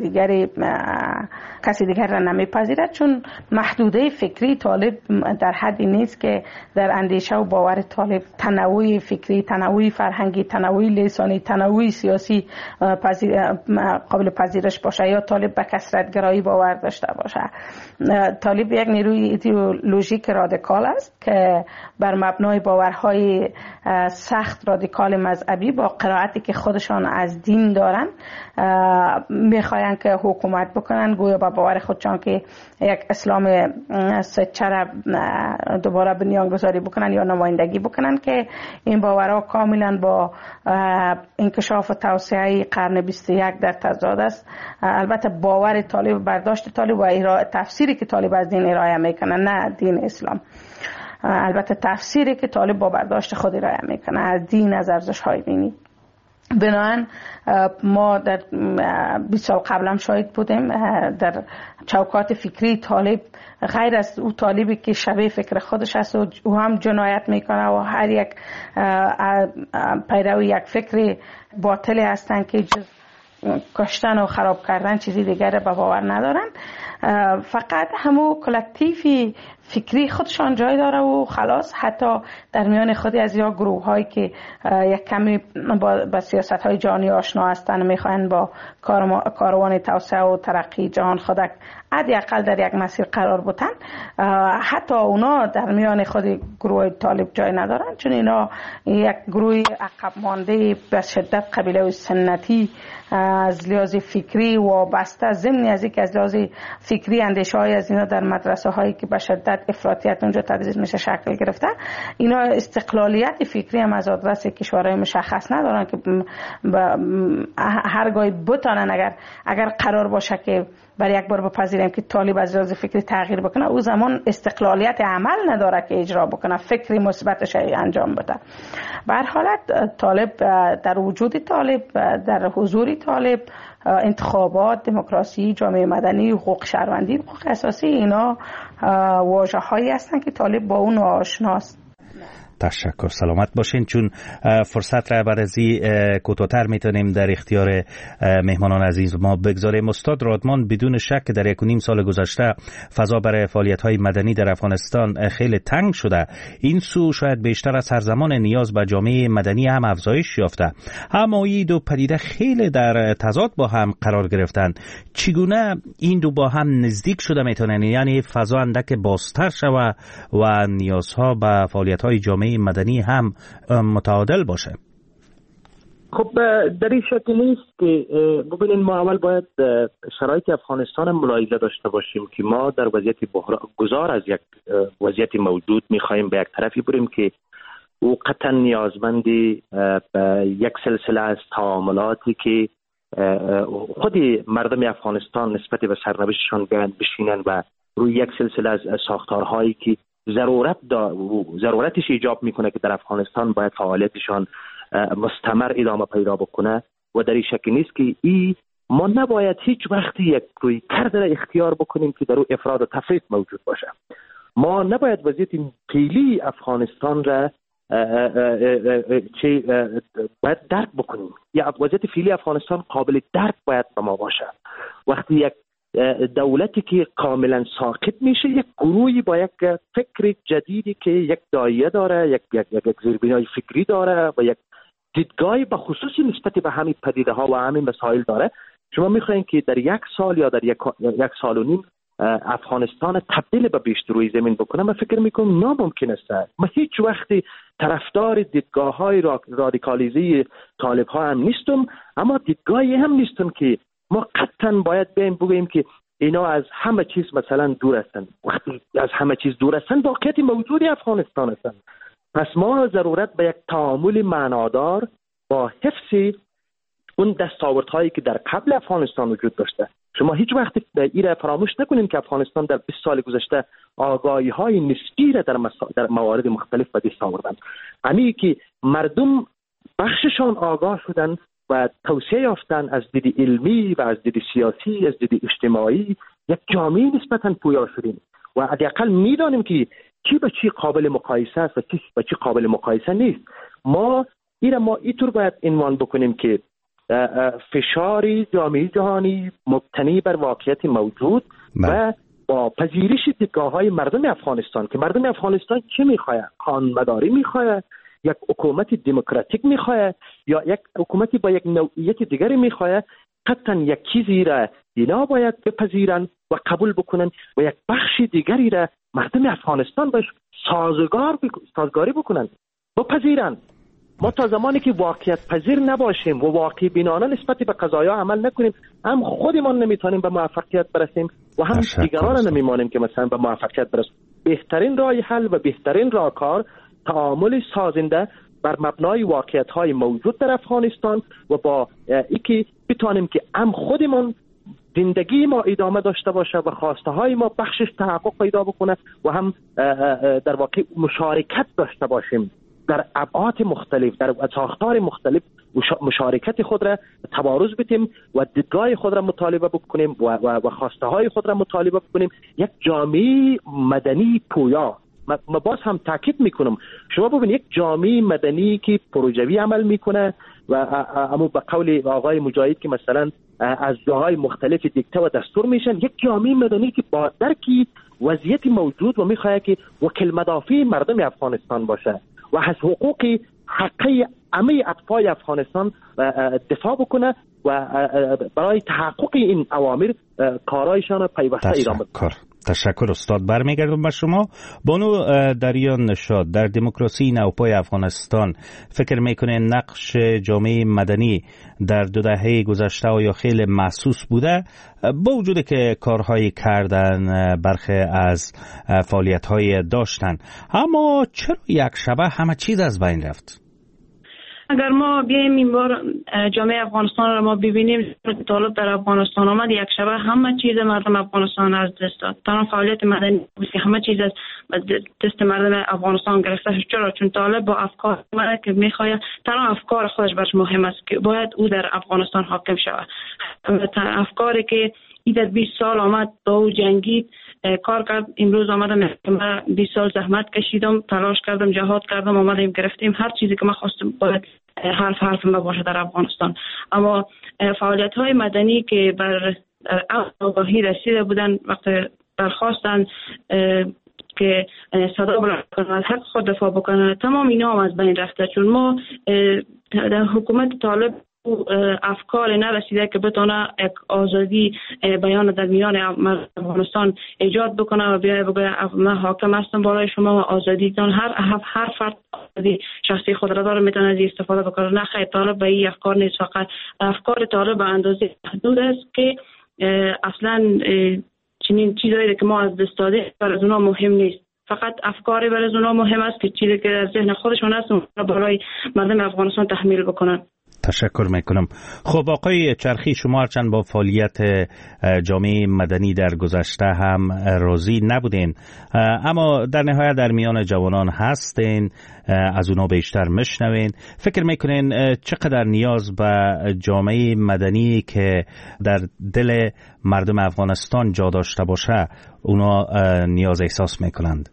دیگر را نمیپذیرد، چون محدوده فکری طالب در حدی نیست که در اندیشه و باور طالب تنوع فکری، تنوع فرهنگی، تنوع لسانی، تنوع سیاسی قابل پذیرش باشه یا طالب به کثرت گرایی باور داشته باشه. طالب یک نیروی ایدئولوژیک رادیکال است که بر مبنای باورهای سخت رادیکال مذهبی با قرائتی که خودشان از دین دارن میخواین که حکومت بکنن، گویا با باور خودشان که یک اسلام سچره دوباره بنیانگذاری بکنن یا نمایندگی بکنن، که این باورها کاملا با انکشاف و توسعه قرن 21 در تضاد است. البته باور طالب، برداشت طالب و تفسیری که طالب از دین ارائه میکنه، نه دین اسلام، البته تفسیری که طالب با برداشت خود ارائه میکنه از دین، از ارزش‌های دینی. بنابراین ما در 20 سال قبل هم شاهد بودیم در چوکات فکری طالب، غیر از او طالبی که شبیه فکر خودش است و او هم جنایت میکنه و هر یک پیرو یک فکر باطلی هستن که جز کشتن و خراب کردن چیزی دیگر به باور ندارن. فقط همو کلکتیفی فکری خودشان جای داره و خلاص. حتی در میان خودی از یا گروه هایی که یک کمی با سیاست های جهانی آشنا هستند، میخواین با کاروان توسعه و ترقی جهان خودک حداقل در یک مسیر قرار بودن، حتی اونا در میان خود گروه طالب جای ندارن، چون اینا یک گروه عقب مانده به شدت قبیله سنتی از لحاظ فکری و بسته، ضمن از اینکه از لحاظ فکری اندیشه های از اینا در مدرسه هایی که به شدت افراطیت اونجا تدریس میشه شکل گرفته. اینا استقلالیت فکری هم از آدرس کشورهای مشخص ندارن که هرگاهی بتانن اگر قرار باشه که برای یک بار بپذیریم که طالب از لحاظ فکری تغییر بکنه، او زمان استقلالیت عمل نداره که اجرا بکنه، فکری مثبتش انجام بده. به هر حالت طالب در وجود طالب، در حضور طالب، انتخابات، دموکراسی، جامعه مدنی، حقوق شهروندی، حقوق اساسی، اینا واژه‌هایی هستند که طالب با اون آشناست. تشکر، سلامت باشین. چون فرصت را برازی کوتاه‌تر میتونیم در اختیار مهمانان عزیز ما بگذاریم. استاد رادمان، بدون شک در 1.5 سال گذشته فضا برای فعالیت‌های مدنی در افغانستان خیلی تنگ شده. این سو شاید بیشتر از هر زمان نیاز به جامعه مدنی هم افزایش یافته. اما این دو پدیده خیلی در تضاد با هم قرار گرفتن. چگونه این دو با هم نزدیک شده میتونن؟ یعنی فضا اندک بازتر شود و نیازها به فعالیت‌های جامعه مدنی هم متعادل باشه. خب در این شکل نیست که ببینید، ما اول باید شرایط افغانستان ملاحظه داشته باشیم که ما در وضعیت گذار از یک وضعیت موجود میخوایم به یک طرفی بریم که او قطعا نیازمند یک سلسله از تعاملاتی که خود مردم افغانستان نسبت به سرنوشتشان بشینن و روی یک سلسله از ساختارهایی که ضرورتش ایجاب میکنه که در افغانستان باید فعالیتشان مستمر ادامه پیدا بکنه و در این شکل نیست که ما نباید هیچ وقتی یک روی کرد را اختیار بکنیم که در او افراد و تفریط موجود باشه. ما نباید وضعیت فعلی افغانستان را باید درک بکنیم. یا وضعیت فعلی افغانستان قابل درک باید به ما باشه. وقتی یک دولتی که کاملا ساقط میشه، یک گروهی با یک فکر جدیدی که یک دایه داره، یک زیربنای فکری داره و یک دیدگاهی به خصوصی نسبت به همین پدیده ها و همین مسائل داره، شما میخواین که در 1 سال یا در یک سال و نیم افغانستان تبدیل به بیشتر روی زمین بکنه؟ من فکر میکنم ناممکن است. من هیچ وقتی طرفدار دیدگاه های رادیکالیزی طالب ها هم نیستم، اما دیدگاهی هم نیستم که ما قطعا باید بگوییم که اینا از همه چیز مثلا دور هستند. وقتی از همه چیز دور هستند، واقعیت موجود افغانستان هستند. پس ما ضرورت به یک تعامل معنادار با حفظ اون دستاوردهایی که در قبل افغانستان وجود داشته. شما هیچ وقت ایره فراموش نکنیم که افغانستان در 20 سال گذشته آگاهی‌های نسبی را در موارد مختلف به دست آوردند. همین که مردم بخششان آگاه شدند و توسعه یافتن از دید علمی و از دید سیاسی، از دید اجتماعی، یک جامعه نسبتاً پویا شدیم و حداقل میدانیم که چی به چی قابل مقایسه است و چی به چی قابل مقایسه نیست. ما اینطور باید عنوان بکنیم که فشار جامعه جهانی مبتنی بر واقعیت موجود و با پذیرش دیدگاه‌های مردم افغانستان که مردم افغانستان چی می‌خواد؟ قانون‌مداری می‌خواد، یک حکومت دموکراتیک می‌خواد یا یک حکومتی با یک نوعیت دیگری می‌خواد؟ قطعاً یک چیزی را اینا باید بپذیرن و قبول بکنن و یک بخش دیگری را مردم افغانستان باش سازگاری بکنن، بپذیرن. ما تا زمانی که واقعیت پذیر نباشیم و واقعی بینانه نسبت به قضایا عمل نکنیم، هم خودمان نمیتونیم به موفقیت برسیم و هم دیگران نمیمانیم که مثلا به موفقیت برسیم. بهترین راه حل و بهترین راهکار تعامل سازنده بر مبنای واقعیت‌های موجود در افغانستان و با اینکه بتونیم که هم خودمان زندگی ما ادامه داشته باشه و خواسته های ما بخشش تحقق پیدا بکنه و هم در واقع مشارکت داشته باشیم در ابعاد مختلف، در ساختار مختلف مشارکت خود را تبارز بدیم و دیدگاه خود را مطالبه بکنیم و خواسته های خود را مطالبه بکنیم. یک جامعه مدنی پویا. ما باز هم تاکید میکنم، شما ببینید یک جامعه مدنی که پروژوی عمل میکنه و اما به قول آقای مجاهد که مثلا از جاهای مختلف دیکته و دستور میشن، یک جامعه مدنی که با درکی وضعیت موجود و میخواد که وکیل مدافع مردم افغانستان باشه و از حقوق حقی همه اطفال افغانستان دفاع بکنه و برای تحقق این اوامر کارایشان پیوسته ادامه بده. تشکر استاد. برمیگردم به شما. بانو دریان نشاد، در دموکراسی نوپای افغانستان فکر میکنه نقش جامعه مدنی در 2 دهه گذشته آیا خیلی محسوس بوده، با وجود که کارهایی کردن، برخی از فعالیت‌های داشتن، اما چرا یک شبه همه چیز از بین رفت؟ اگر ما بیایم این بار جامعه افغانستان را ما ببینیم، طالب در افغانستان آمد، یک شبه همه چیز مردم افغانستان از دست داد. تمام فعالیت مدنی همه چیز از دست مردم افغانستان گرفته شد. چرا؟ چون طالب با افکار که میخواهد، تمام افکار خودش برش مهم است که باید او در افغانستان حاکم شود. افکاری که این در 20 سال آمد با او جنگید، کار کرد. امروز آمدم من 20 سال زحمت کشیدم، تلاش کردم، جهاد کردم، آمدیم گرفتیم هر چیزی که من خواستم باید حرف ما باشه در افغانستان. اما فعالیت های مدنی که بر آگاهی رسیده بودن، وقتی برخواستن که صدا بلند کنند، حق خود دفاع بکنند، تمام اینا هم از بین رفته. چون ما در حکومت طالب افکار نرسیده که بتونه یک آزادی بیان در میان افغانستان ایجاد بکنه و بیای بگه من حاکم هستم بالای شما و آزادیتان، هر فرد آزادی شخصی خود را داره، میتونه از استفاده بکنه. نه خیر، طالب به این افکار نیست. فقط افکار طالب به اندازه محدود است که اصلا چنین چیزایی که ما از دست داده برای اونا مهم نیست. فقط افکاری برای اونا مهم است که چیزی که در ذهن خودشون هست برای مردم افغانستان تحمیل بکنن. تشکر میکنم. خب آقای چرخی، شما هرچند با فعالیت جامعه مدنی در گذشته هم راضی نبودین، اما در نهایت در میان جوانان هستین، از اونا بیشتر مشنوین. فکر میکنین چقدر نیاز به جامعه مدنی که در دل مردم افغانستان جا داشته باشه اونا نیاز احساس میکنند؟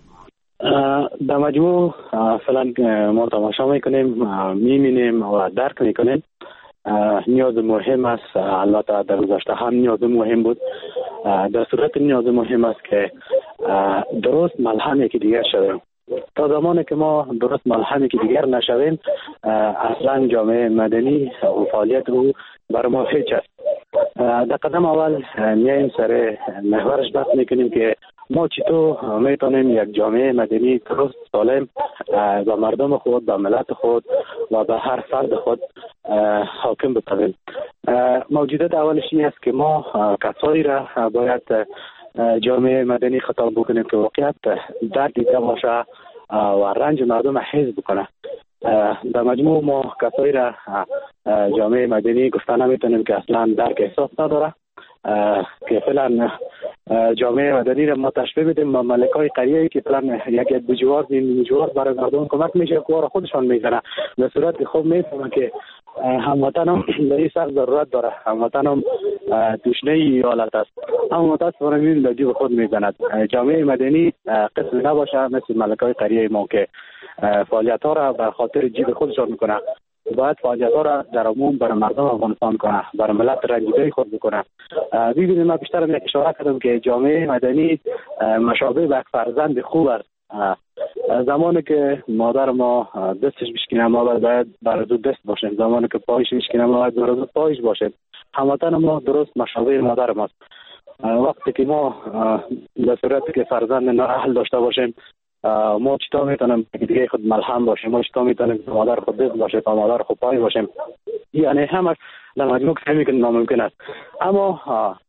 در مجموع فعلا ما تماشا میکنیم، میبینیم و درک میکنیم. نیاز مهم است. البته در گذشته هم نیاز مهم بود. در صورت نیاز مهم است که درست ملحمه که دیگر شویم. تا زمانی که ما درست ملحمه که دیگر نشویم، اصلا جامعه مدنی و فعالیت او برای ما هیچ است. در قدم اول میایم سر محورش بحث میکنیم که ما چطور میتونیم یک جامعه مدنی درست سالم به مردم خود، به ملت خود و به هر فرد خود حاکم بکنیم. موجودات اولش این است که ما کسایی را باید جامعه مدنی خطاب بکنیم که واقعیت درد دیده باشه و رنج مردم حس بکنه. در مجموع ما کسایی را جامعه مدنی گفته نمیتونیم که اصلا درک احساس نداره، که فعلا جامعه مدنی را ما تشبیه بدیم با ملکای قریه‌ای که فعلا یک بجوار برای مردم کمک میشه، کار خودشان میزنه. به صورت خوب میفهمه که هموطن هم به این سخت ضرورت داره، هموطن هم دوشنه ایالت است، اما متاسفانه میبینیم در جیب خود میزند. جامعه مدنی قسم نباشه مثل ملکای قریه ما که فعالیت ها را بر خاطر جیب خودشان میکنه. باید فعالیت ها را در عموم برای مردم افغانستان کنه، برای ملت رنجیده خود بکنه. ببینید من بیشتر یک اشاره کردم که جامعه مدنی مشابه به فرزند خوب است. زمانی که مادر ما دستش بشکنه ما باید برای دو دست باشیم، زمانی که پایش بشکنه ما باید برای دو پایش باشیم. هموطن ما درست مشابه مادر ماست. وقتی که ما به صورتی که فرزند نااهل داشته باشیم، ما چطور میتونیم دیگه خود ملهم باشیم؟ ما چطور میتونیم مادر خود دست باشیم و مادر خود پای باشیم؟ یعنی همش در مجموع فهمی که ناممکن است. اما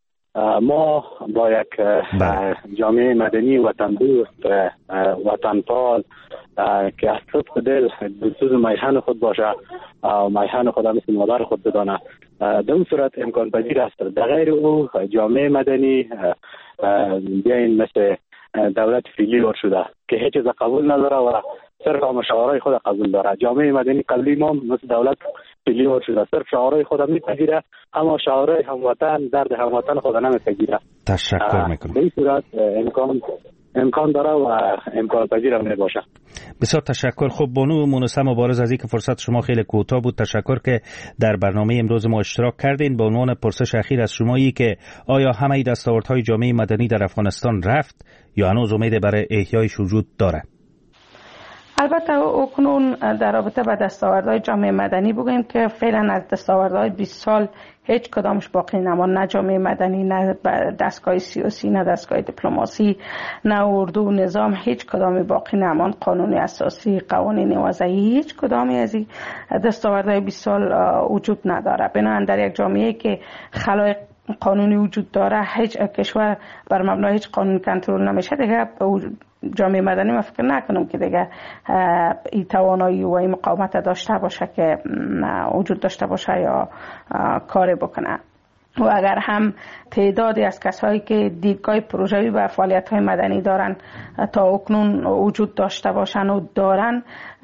ما با یک جامعه مدنی وطن دوست، وطن پال که از صدق دل دلسوز میهن خود باشه و میهن خود مثل مادر خود بدانه، در اون صورت امکان پذیر است. در غیر او جامعه مدنی بیاین مثل دولت فعلی ور شده که هیچ چیز قبول نداره و صرف مشاورای خود قبول داره. جامعه مدنی قبلی ما مثل دولت فعلی ور شده، صرف شعارهای خود میپذیره اما شعارهای هموطن درد هموطن خود نمیپذیره. تشکر میکنم. به این صورت امکان داره و امکان پذیر هم باشه. بسیار تشکر. خب بانو مونسه مبارز، از اینکه فرصت شما خیلی کوتاه بود، تشکر که در برنامه امروز ما اشتراک کردین. به عنوان پرسش اخیر از شمایی که آیا همه دستاوردهای جامعه مدنی در افغانستان رفت یا هنوز امید برای احیایش وجود داره؟ البته اکنون در رابطه با دستاوردهای جامعه مدنی بگوییم که فعلا از دستاوردهای 20 سال هیچ کدامش باقی نماند، نه جامعه مدنی، نه دستگاه سیاسی، نه دستگاه دیپلماسی، نه اردو و نظام، هیچ کدامی باقی نماند. قانون اساسی، قوانین وضعی، هیچ کدامی از این دستاوردهای 20 سال وجود نداره. بنابراین در یک جامعه که خلای قانونی وجود داره، هیچ کشور بر مبنای هیچ قانون کنترل نمیشه، دیگه جامعه مدنی من فکر نکنم که دیگه این توانایی و این مقاومت داشته باشه که وجود داشته باشه یا کاری بکنه. و اگر هم تعدادی از کسایی که دیدگاه پروژوی و فعالیت‌های مدنی دارن تا اکنون وجود داشته باشن و دارن،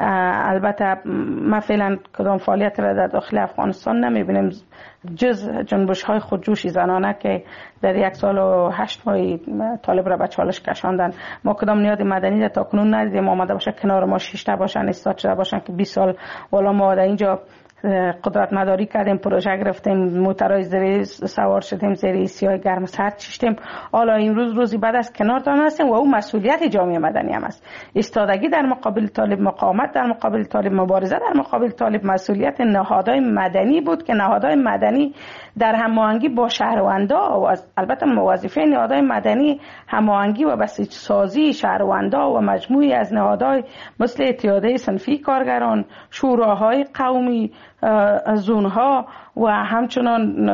البته ما فعلا کدام فعالیت را در داخل افغانستان نمیبینیم جز جنبش‌های خودجوش زنانه که در 1 سال و 8 ماه طالب را به چالش کشاندن. ما کدام نیاد مدنی را تا اکنون ندیدیم آمده باشه کنار ما شیشته باشن، استاد شده باشن که 20 سال والا ما در اینجا قدرت مداری کردیم، پروژه گرفتیم، موترهای زیر سوار شدیم، زیر سیاه گرم سرد چشتیم. حالا این روزی بعد از کنار دارن هستیم و اون مسئولیت جامعه مدنی هم است. ایستادگی در مقابل طالب، مقاومت در مقابل طالب، مبارزه در مقابل طالب مسئولیت نهادهای مدنی بود که نهادهای مدنی در هماهنگی با شهروندا و البته وظیفه نهادهای مدنی هماهنگی و بسیج سازی شهروندا و مجموعی از نهادهای مثل اتحادیه صنفی کارگران، شوراهای قومی، زونها و همچنان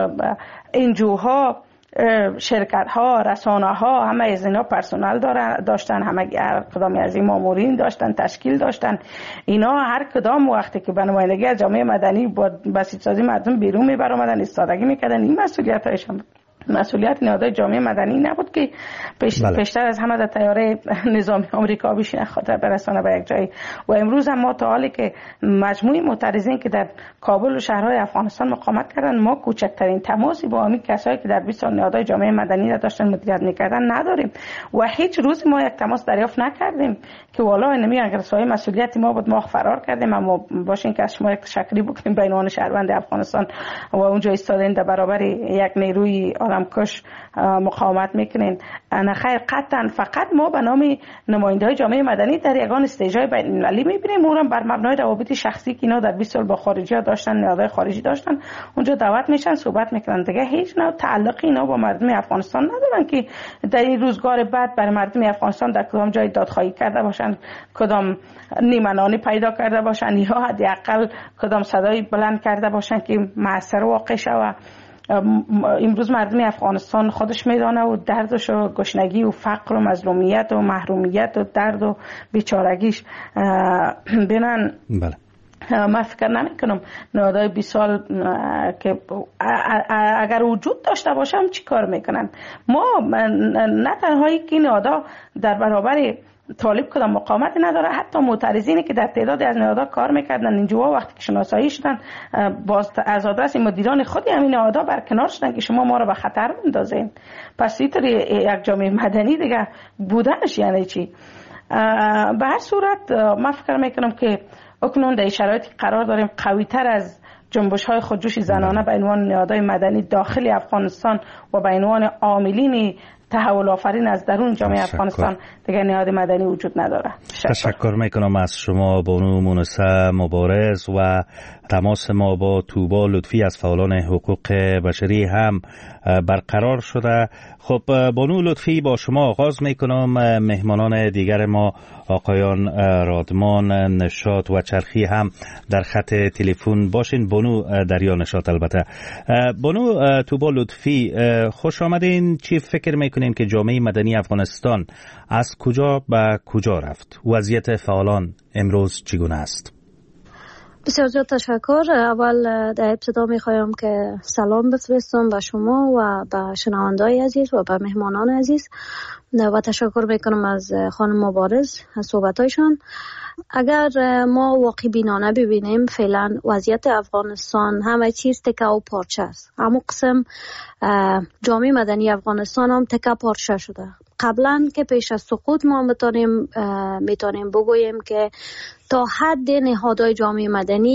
انجوها، شرکت ها، رسانه ها، همه از اینا پرسنل داشتن، همه کدام از این مامورین داشتن، تشکیل داشتن. اینا هر کدام وقتی که به نمایندگی از جامعه مدنی با بسیج سازی مردم بیرون میبرامدن، ایستادگی میکردن، این مسئولیت هایشان مسئولیت نهادهای جامعه مدنی نبود که پیشتر از همه در تیاره نظامی آمریکا بشینه خاطر برسانه به یک جایی. و امروز هم ما تا حالی که مجموعی معترضین که در کابل و شهرهای افغانستان مقاومت کردن، ما کوچکترین تماسی با همین کسایی که در 20 سال نهادهای جامعه مدنی را داشتن مدیریت میکردن نداریم و هیچ روز ما یک تماس دریافت نکردیم که والا نمی اگر سایه مسئولیت ما بود ما فرار کردیم، اما باشین که از شما یک تشکری بکنیم به عنوان شهروند افغانستان و اونجا ایستادین در برابر یک نیروی آدمکش مقاومت میکنین. نه خیر، قطعا فقط ما به نام نماینده‌های جامعه مدنی در یگان استیج‌های بین‌المللی میبینیم، اونم بر مبنای روابط شخصی که اینا در 20 سال با خارجی‌ها داشتن، نهادهای خارجی داشتن، اونجا دعوت میشن صحبت میکنن. دیگه هیچ نوع تعلقی اینا با مردم افغانستان ندارن که در این روزگار بعد برای مردم افغانستان در کدام جای دادخواهی کرده باشن، کدام نیمه‌نانی پیدا کرده باشن یا حداقل کدام صدای بلند کرده باشن که مؤثر واقع شود. امروز مردم افغانستان خودش میدانه و دردش و گشنگی و فقر و مظلومیت و محرومیت و درد و بیچارگیش بینن. بله. من فکر نمی کنم نهادهای 20 سال که اگر وجود داشته باشم چی کار میکنن. ما نه تنهایی که نهادها در برابر طالب کدام مقاومت نداره، حتی معترضینی که در تعدادی از نهادها کار میکردن اینجا وقتی که شناسایی شدن باز از آدرس مدیران خود همین نهادها برکنار شدن که شما ما رو به خطر میندازین. پس این یک جامعه مدنی دیگه بودنش یعنی چی؟ به هر صورت من فکر میکنم که اکنون در شرایطی قرار داریم قوی تر از جنبش های خودجوش زنانه به عنوان نهادهای مدنی داخل افغانستان و به عنوان عاملین تحول آفرین از درون جامعه افغانستان دیگر نهاد مدنی وجود نداره. تشکر میکنم از شما بانو مونسه مبارز و تماس ما با توبا لطفی از فعالان حقوق بشری هم برقرار شده. خب بانو لطفی با شما آغاز میکنم. مهمانان دیگر ما آقایان رادمان، نشاط و چرخی هم در خط تلفن باشین. بانو دریا نشاط البته. بانو توبا لطفی خوش آمدین. چی فکر میکنین که جامعه مدنی افغانستان از کجا به کجا رفت؟ وضعیت فعالان امروز چگونه است؟ بسیار زیاد تشکر. اول در ابتدا میخوایم که سلام بفرستم به شما و به شنونده‌های عزیز و به مهمانان عزیز و تشکر میکنم از خانم مبارز صحبتایشان. اگر ما واقع بینانه ببینیم فعلا وضعیت افغانستان همه چیز تکه و پارچه است. همون قسم جامعه مدنی افغانستان هم تکه پارچه شده. قبلا که پیش از سقوط ما میتونیم بگوییم که تا حد نهادهای جامعه مدنی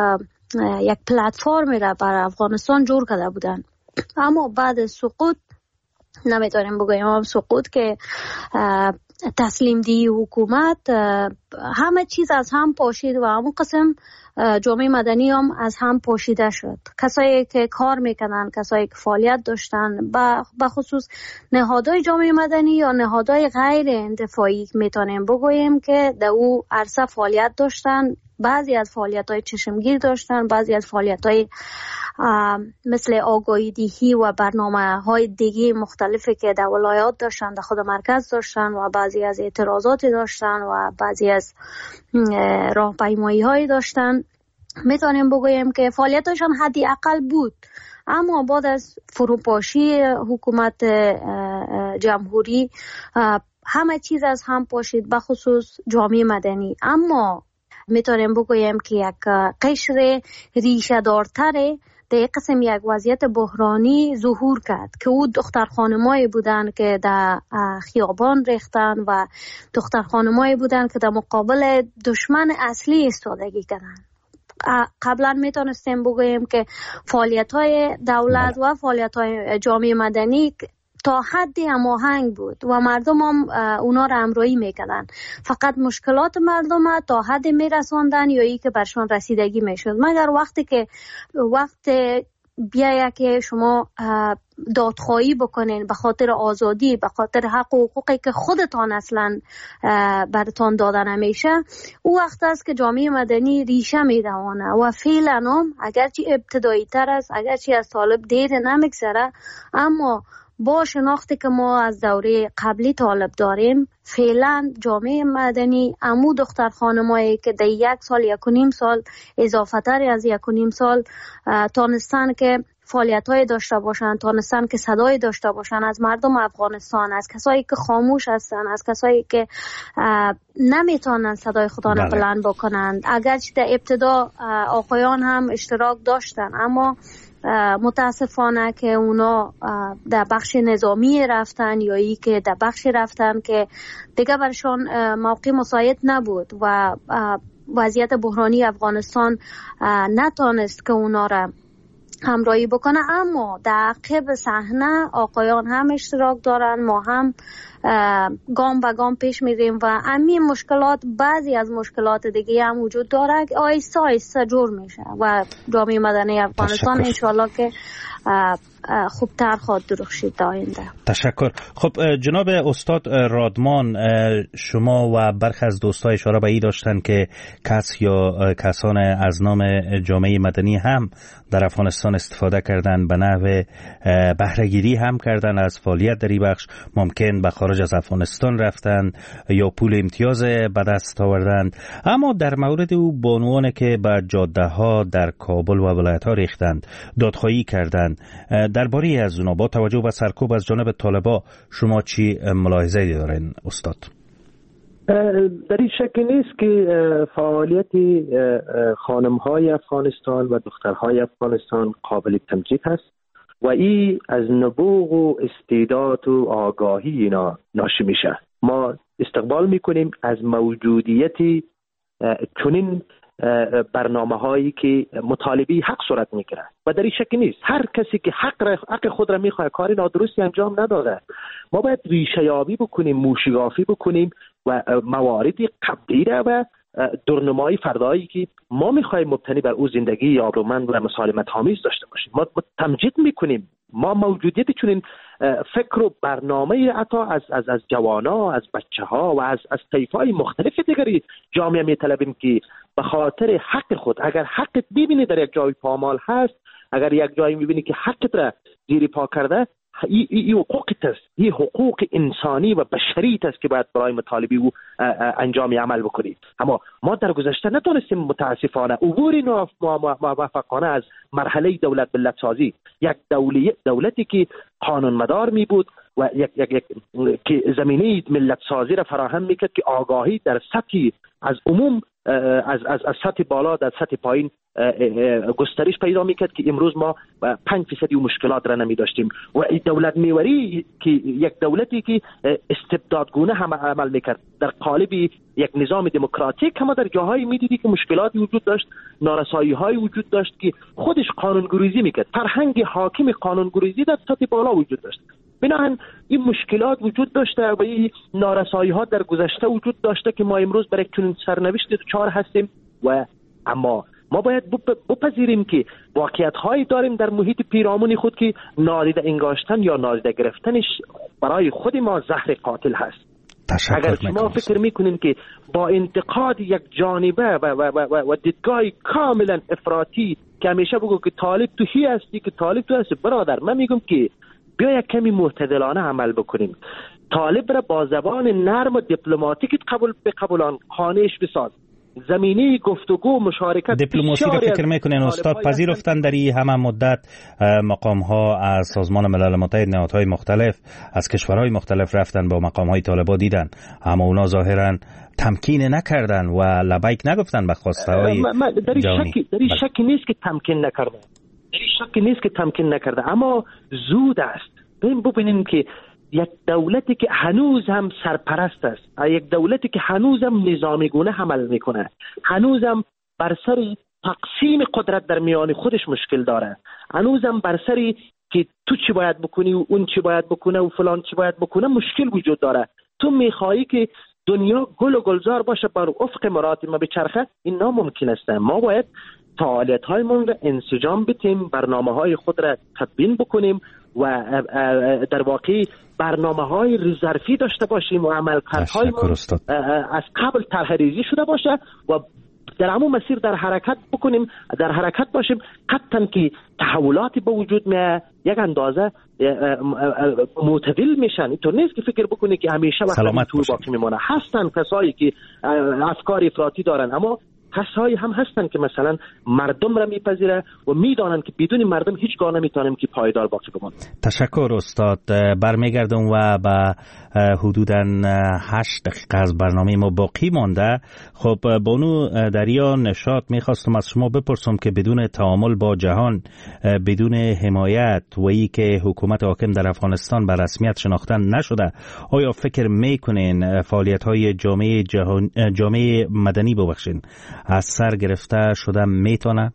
یک پلتفرم را برای افغانستان جور کرده بودن، اما بعد سقوط نمیتونیم بگوییم هم سقوط که تسلیم دی حکومت همه چیز از هم پاشید و همون قسم جامعه مدنی هم از هم پاشیده شد. کسایی که کار میکنن، کسایی که فعالیت داشتن، به خصوص نهادهای جامعه مدنی یا نهادهای غیر انتفاعی میتونیم بگوییم که در او عرصه فعالیت داشتن. بعضی از فعالیت‌های چشمگیر داشتن، بعضی از فعالیت‌های مثل آگاهی دهی و برنامه‌های دیگه مختلفی که در ولایات داشتن، در خود مرکز داشتن و بعضی از اعتراضات داشتن و بعضی از راهپیمایی‌های داشتن. میتونیم بگوییم که فعالیت‌هاشون حدی اقل بود، اما بعد از فروپاشی حکومت جمهوری همه چیز از هم پاشید، به خصوص جامعه مدنی. اما میتونیم بگوییم که یک قشر ریشه دارتره در قسم یک وضعیت بحرانی ظهور کرد که او دختر خانمایی بودن که در خیابان ریختن و دختر خانمایی بودن که در مقابل دشمن اصلی ایستادگی کردن. قبلا میتونستیم بگوییم که فعالیت‌های دولت و فعالیت‌های جامعه مدنی تا حدی هماهنگ بود و مردم هم اونا را همراهی میکردن، فقط مشکلات مردم تا حدی میرساندن یا ای که برشان رسیدگی میشد. مگر وقت بیایه که شما دادخواهی بکنین به خاطر آزادی، به خاطر حق و حقوقی که خودتان اصلا براتان داده نمیشه، او وقت است که جامعه مدنی ریشه میدوانه و فعلا هم اگرچه ابتدایی تر است، اگرچه از طالب دیر نمیگذره، اما با شناختی که ما از دوره قبلی طالب داریم، فعلا جامعه مدنی امو دختر خانمایی که در 1 سال 1.5 سال اضافه تر از 1.5 سال تانستن که فعالیت‌های داشته باشن، تانستن که صدای داشته باشن از مردم افغانستان، از کسایی که خاموش هستن، از کسایی که نمیتونن صدای خدا را بلند بکنند. اگرچه در ابتدا آقایان هم اشتراک داشتن، اما متاسفانه که اونا در بخش نظامی رفتن یا ای که در بخش رفتن که دیگه برشان موقع مساعد نبود و وضعیت بحرانی افغانستان نتونست که اونا را همراهی بکنه. اما در عقب صحنه آقایان هم اشتراک دارن، ما هم گام به گام پیش میریم و همین مشکلات، بعضی از مشکلات دیگه هم وجود داره، آیسته آیسته جور میشه و جامعه مدنی افغانستان انشالله که خوبتر خواهد درخشید در آینده. تشکر. خب جناب استاد رادمان، شما و برخی از دوستان اشاره به این داشتن که کس یا کسان از نام جامعه مدنی هم در افغانستان استفاده کردن، به نحو بهره‌گیری هم کردن از فعالیت در این بخش، ممکن به خارج از افغانستان رفتن یا پول امتیاز به دست آوردن. اما در مورد او بانوان که بر جاده ها در کابل و ولایت ها ریختند دادخواهی کردند، درباره از اونا با توجه به سرکوب از جانب طالبا شما چی ملاحظه دارین استاد؟ در این شک نیست که فعالیت خانم‌های افغانستان و دخترهای افغانستان قابل تمجید هست و این از نبوغ و استعداد و آگاهی اینا ناشی میشه. ما استقبال میکنیم از موجودیت چنین برنامه هایی که مطالبه حق صورت میگیره و در این شک نیست هر کسی که حق خود را میخواد کاری نادرستی انجام نداده. ما باید ریشه یابی بکنیم، موشگافی بکنیم و موارد قبلی را و درنمای فردایی که ما میخوایم مبتنی بر او زندگی آبرومند و مسالمت آمیز داشته باشیم ما تمجید میکنیم. ما موجودیت چنین فکر و برنامه عطا از جوانا، از بچه ها و از طیف‌های مختلف دیگری جامعه میطلبیم که به خاطر حق خود، اگر حقت ببینی در یک جای پامال هست، اگر یک جایی میبینی که حقت را زیر پا کرده، این حقوقت است، این حقوق انسانی و بشریت است که باید برای مطالبه او انجام عمل بکنید. اما ما در گذشته نتونستیم متاسفانه عبور موفقانه از مرحله دولت ملت سازی، یک دولتی که قانون مدار می بود و یک که زمینه ملت سازی را فراهم میکرد که آگاهی در سطحی از عموم از سطح بالا در سطح پایین گسترش پیدا میکرد که امروز ما 5% مشکلات را نمی داشتیم و این دولت میوری که یک دولتی که استبدادگونه هم عمل میکرد در قالب یک نظام دموکراتیک، هم در جاهایی میدیدی که مشکلاتی وجود داشت، نارسایی های وجود داشت که خودش قانونگریزی میکرد. فرهنگ حاکم قانونگریزی در سطح بالا وجود داشت. بنابراین این مشکلات وجود داشته و این نارسایی ها در گذشته وجود داشته که ما امروز برای چنین سرنوشت دچار هستیم. و اما ما باید بپذیریم که واقعیت هایی داریم در محیط پیرامون خود که نادیده انگاشتن یا نادیده گرفتنش برای خود ما زهر قاتل هست. اگر شما فکر میکنین که با انتقاد یک جانبه و دیدگاه کاملا افراطی که همیشه بگو که طالب تو هی هستی که طالب تو هستی، برادر من میگم که بیا یک کمی معتدلانه عمل بکنیم. طالب را با زبان نرم و دیپلماتیک بقبولان، خانهش بساز، زمینه گفتگو مشارکت. دیپلماسی رو فکر میکنین استاد پذیرفتن در این همه مدت مقام ها از سازمان ملل متحد، نهادهای مختلف از کشورهای مختلف رفتن با مقام های طالبان دیدن، اما اونا ظاهرا تمکین نکردن و لبیک نگفتن به خواسته های جهانی. در این شکی نیست که تمکین نکرده، اما زود است. ببینیم که یک دولتی که هنوز هم سرپرست است، یک دولتی که هنوز هم نظامی گونه عمل میکنه، هنوز هم بر سر تقسیم قدرت در میان خودش مشکل داره، هنوز هم بر سر که تو چی باید بکنی و اون چی باید بکنه و فلان چی باید بکنه مشکل وجود داره. تو میخوایی که دنیا گل و گلزار باشه بر افق مراتب ما بچرخه، این ناممکن است. ما باید فعالیت هایمون را انسجام بدیم، برنامه های خود را تدوین بکنیم و در واقع برنامه‌های رزرفی داشته باشیم و عملکردهای از قبل طرح‌ریزی شده باشه و در همون مسیر در حرکت باشیم. قطعاً که تحولاتی به وجود میاد یک اندازه معتدل میشن. اینطور نیست که فکر بکنی که همیشه وقت تو باقی میمونه. هستن کسایی که افکار افراطی دارن، اما کسایی هم هستن که مثلا مردم را میپذیره و میدانن که بدون مردم هیچگاه نمیتونیم که پایدار باقی بمونه. تشکر استاد. برمیگردم و به حدوداً 8 دقیقه از برنامه ما باقی مانده. خب بانو دریا نشاط، میخواستم از شما بپرسم که بدون تعامل با جهان، بدون حمایت و ای که حکومت حاکم در افغانستان به رسمیت شناختن نشده، آیا فکر میکنین فعالیت های جامعه مدنی ببخشین از سر گرفته شده میتونه؟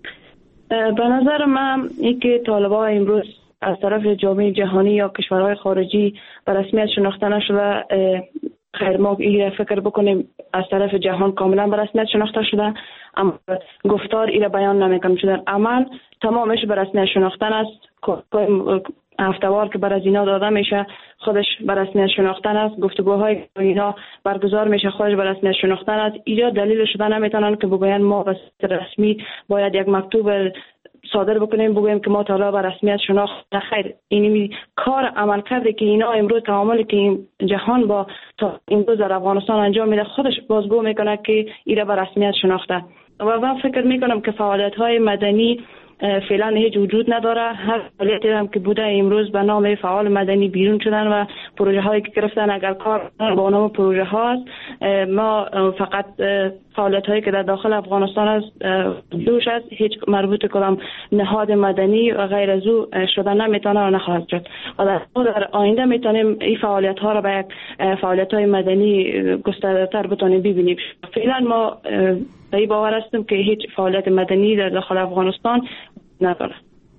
به نظر من اینکه طالبان امروز از طرف جامعه جهانی یا کشورهای خارجی به رسمیت شناخته نشده، خیر ما این فکر بکنیم از طرف جهان کاملا به رسمیت شناخته شده، اما گفتار این بیان نمیکنم شده. عمل تمامش به رسمیت شناختن است. هفته‌وار که بر از اینا داده میشه خودش به رسمیت شناختن است. گفتگوهای اینا برگزار میشه خودش به رسمیت شناختن است. اینجا دلیل شده نمیتونن که بگوین ما به صورت رسمی باید یک مکتوب صادر بکنیم بگویم که ما تا به رسمیت شناخت. خیر، این کار عمل کرده که اینا امروز تعاملی که جهان با تا امروز در افغانستان انجام میده خودش بازگو میکنه که اینا به رسمیت شناخته. و من فکر میکنم که فعالیت های مدنی فعلا هیچ وجود نداره. هر فعالیتی هم که بوده امروز به نام فعال مدنی بیرون شدن و پروژه هایی که گرفتن اگر کار با نام پروژه هاست. ما فقط فعالیت هایی که در داخل افغانستان است دوش است، هیچ مربوط کدام نهاد مدنی و غیر از او شده نمیتونه و نخواهد شد. و در آینده میتونیم این فعالیت ها را به یک فعالیت های مدنی گسترده تر بتونیم ببینیم. فعلا ما به این باور هستیم که هیچ فعالیت مدنی در داخل افغانستان نداره.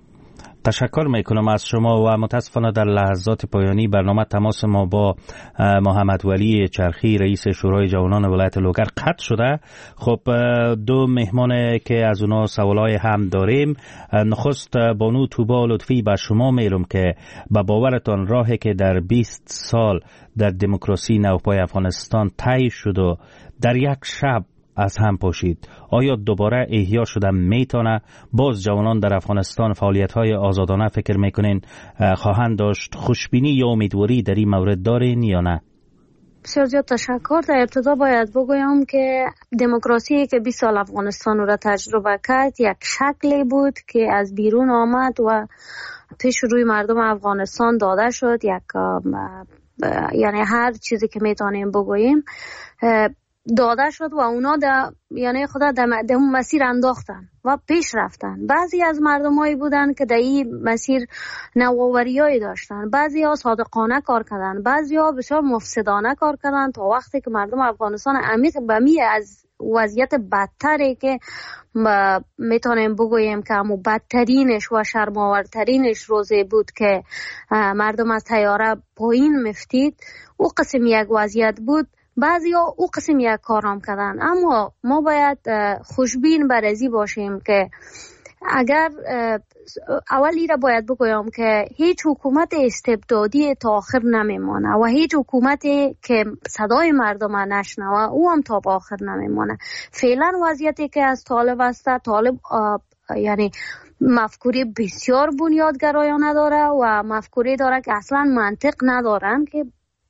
تشکر میکنم از شما و متاسفانه در لحظات پایانی برنامه تماس ما با محمد ولی چرخی رئیس شورای جوانان ولایت لوگر قطع شده. خب دو مهمان که از اونا سوالای هم داریم. نخست بانو توبا لطفی به شما میرم که به باورتان راهی که در 20 سال در دموکراسی نوپای افغانستان طی شد و در یک شب از هم پاشید، آیا دوباره احیا شده میتونه؟ باز جوانان در افغانستان فعالیت‌های آزادانه فکر میکنین خواهند داشت؟ خوشبینی یا امیدواری در این مورد دارین یا نه؟ بسیار زیاد تشکر. در ابتدا باید بگویم که دموکراسی که 20 سال افغانستان را تجربه کرد یک شکلی بود که از بیرون آمد و پیش روی مردم افغانستان داده شد. یعنی هر چیزی که میتونیم بگوییم داده شد و اونا یعنی خدا در اون مسیر انداختن و پیش رفتن. بعضی از مردمایی بودن که در این مسیر نوآوری‌هایی داشتن، بعضی ها صادقانه کار کردن، بعضی ها بسیار مفسدانه کار کردن، تا وقتی که مردم افغانستان عمیق بمی از وضعیت بدتری که میتونیم بگوییم که همون بدترینش و شرم‌آورترینش روزی بود که مردم از طیاره پایین میفتید، او قسم یک وضعیت بود. بعضی ها او قسم یک کارام کردن. اما ما باید خوشبین بر ازی باشیم که اگر اولی را باید بگویم که هیچ حکومت استبدادی تا آخر نمیمانه و هیچ حکومتی که صدای مردم نشنوه او هم تا آخر نمیمانه. فعلا وضعیتی که از طالب است، طالب یعنی مفکوری بسیار بنیادگرایانه داره و مفکوری داره که اصلا منطق ندارن که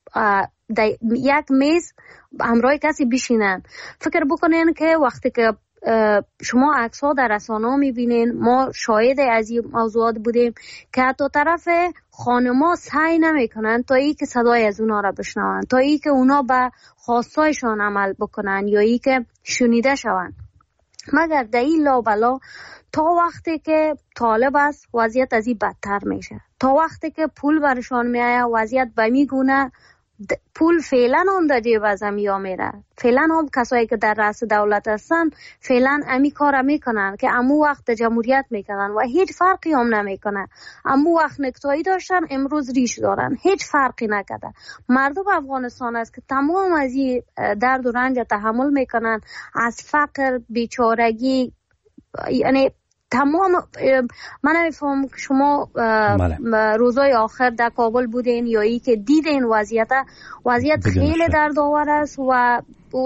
یک میز همراه کسی بشینن. فکر بکنین که وقتی که شما عکس‌ها در رسانه‌ها می‌بینین، ما شاهد از این موضوعات بودیم که حتی طرف خانم‌ها سعی نمی‌کنن تا ای که صدای از اونا را بشنون، تا ای که اونا به خواستایشان عمل بکنن یا ای که شنیده شون، مگر در این لابلا تا وقتی که طالب است وضعیت از این بدتر میشه. تا وقتی که پول برشان میآید وضعیت به میگونه پول فعلا هم در جیب از امیا میره. فعلا هم کسایی که در رأس دولت هستن فعلا امی کار میکنن که امو وقت جمهوریت میکنن و هیچ فرقی هم نمیکنه. امو وقت نکتایی داشتن امروز ریش دارن، هیچ فرقی نکرده. مردم افغانستان است که تمام از این درد و رنج تحمل میکنن، از فقر، بیچارگی، یعنی تمام. من نمیفهم که شما روزای آخر در کابل بودین یا ای که دیدین وضعیت خیلی دردآور است و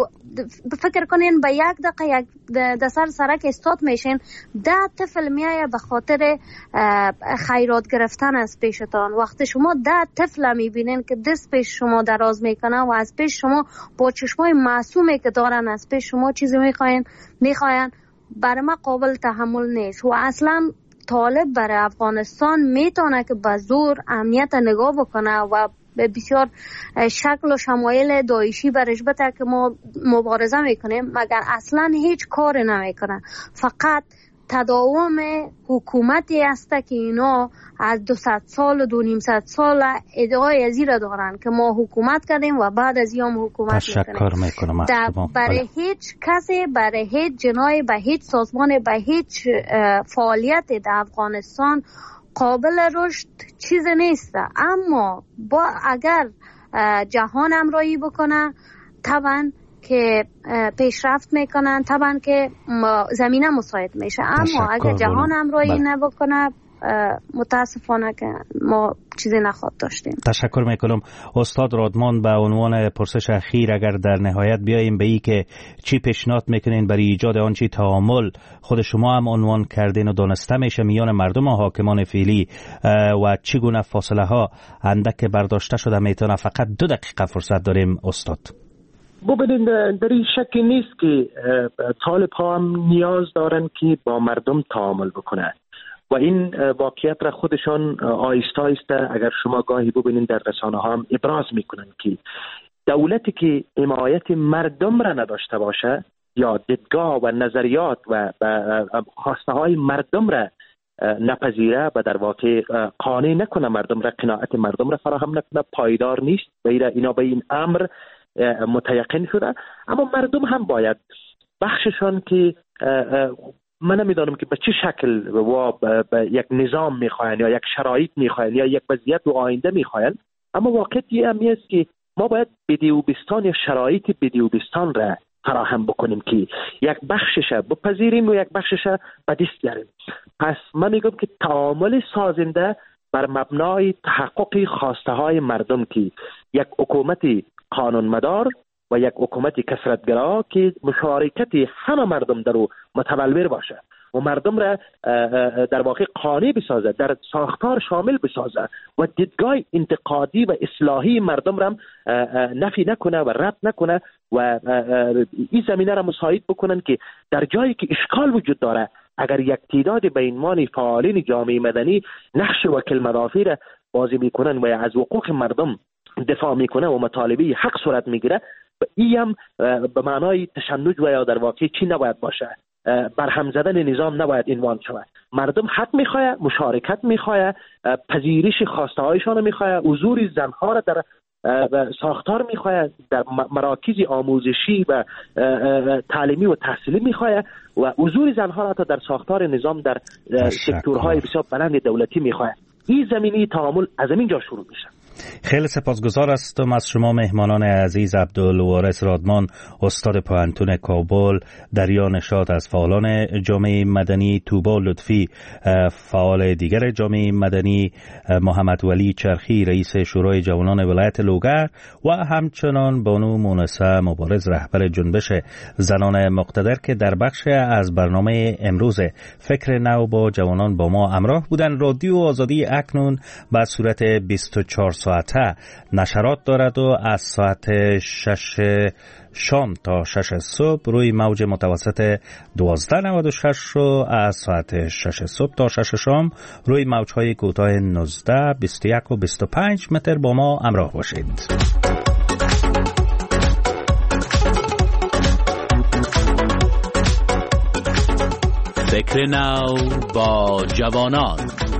فکر کنین به یک دقیقه در سرک استاد میشین 10 طفل میایه به خاطر خیرات گرفتن از پیشتان. وقتی شما 10 طفل میبینین که دست پیش شما دراز میکنن و از پیش شما با چشمای معصومی که دارن از پیش شما چیزی میخواین، برای ما قابل تحمل نیست. و اصلا طالب برای افغانستان میتونه که به زور امنیت نگاه بکنه و به بسیار شکل و شمایل داعشی برش بده که ما مبارزه میکنیم، مگر اصلا هیچ کار نمیکنه. فقط تداوم حکومتی است که اینا از 200 سال و 200 سال ادعای ازی را دارن که ما حکومت کردیم و بعد از این حکومت تشکر میکنم. برای هیچ کسی، برای هیچ جنای، به هیچ سازمان، به هیچ فعالیت در افغانستان قابل رشد چیز نیست. اما اگر جهان همراهی بکنه طبعا که پیشرفت میکنن، طبعا که زمینه مساعد میشه. اما اگر جهان همراهی نبکنه متاسفانه که ما چیزی نخواد داشتیم. تشکر میکنم. استاد رادمان، به عنوان پرسش اخیر اگر در نهایت بیاییم به ای که چی پیشنهاد میکنین برای ایجاد آنچه تعامل خود شما هم عنوان کردین و دانسته میشه میان مردم و حاکمان فعلی و چگونه فاصله ها اندک برداشته شده میتونه. فقط 2 دقیقه فرصت داریم استاد. ببینید در این شکی نیست که طالب ها هم نیاز دارن که با مردم تعامل بکنن و این واقعیت را خودشان آیسته آیسته اگر شما گاهی ببینید در رسانه ها هم ابراز میکنن که دولتی که حمایت مردم را نداشته باشه یا دیدگاه و نظریات و خواسته های مردم را نپذیره و در واقع قانع نکنه مردم را، قناعت مردم را فراهم نکنه، پایدار نیست. اینا به این امر متیقن شده. اما مردم هم باید بخششان که من نمیدانم که به چه شکل و به یک نظام میخواین یا یک شرایط میخواین یا یک وضعیت و آینده میخواین، اما واقعیت یه همی است که ما باید بدیوبستان یا شرایط بدیوبستان را فراهم بکنیم که یک بخشش بپذیریم و یک بخشش به دست بیاریم. پس من میگم که تعامل سازنده بر مبنای تحقق خواسته های مردم که یک حکومت قانون مدار و یک حکومت کثرتگرا که مشارکت همه مردم در او متبلور باشه و مردم را در واقع قانع بسازه، در ساختار شامل بسازه و دیدگاه انتقادی و اصلاحی مردم را نفی نکنه و رد نکنه و این زمینه را مساعد بکنن که در جایی که اشکال وجود داره اگر یک تعداد بینمان فعالین جامعه مدنی نقش وکیل مدافع را بازی میکنن و از حقوق مردم دفاع میکنه و مطالبه حق صورت میگیره، این هم به معنای تشنج و یا در واقع چی نباید باشه، برهم زدن نظام نباید عنوان شود. مردم حق میخواه، مشارکت میخواه، پذیرش خواسته هایشان میخواه، حضور زنها را در ساختار میخواه، در مراکز آموزشی و تعلیمی و تحصیلی میخواه و حضور زنها را در ساختار نظام در سکتورهای بسیار بلند دولتی میخواه. این زمینی تعامل از این جا شروع میشه. خیلی سپاسگزار هستم از شما مهمانان عزیز. عبدالوارث رادمان، استاد پوهنتون کابل، دریا نشاط از فعالان جامعه مدنی، توبا لطفی فعال دیگر جامعه مدنی، محمد ولی چرخی رئیس شورای جوانان ولایت لوگر و همچنان بانو مونسه مبارز رهبر جنبش زنان مقتدر که در بخش از برنامه امروز فکر نو با جوانان با ما همراه بودن. رادیو آزادی اکنون به صورت 24 ساعته نشرات دارد و از ساعت 6 شام تا 6 صبح روی موج متوسط 1296 و از ساعت 6 صبح تا 6 شام روی موجهای کوتاه 19، 21 و 25 متر با ما همراه باشید. فکر نو با جوانان.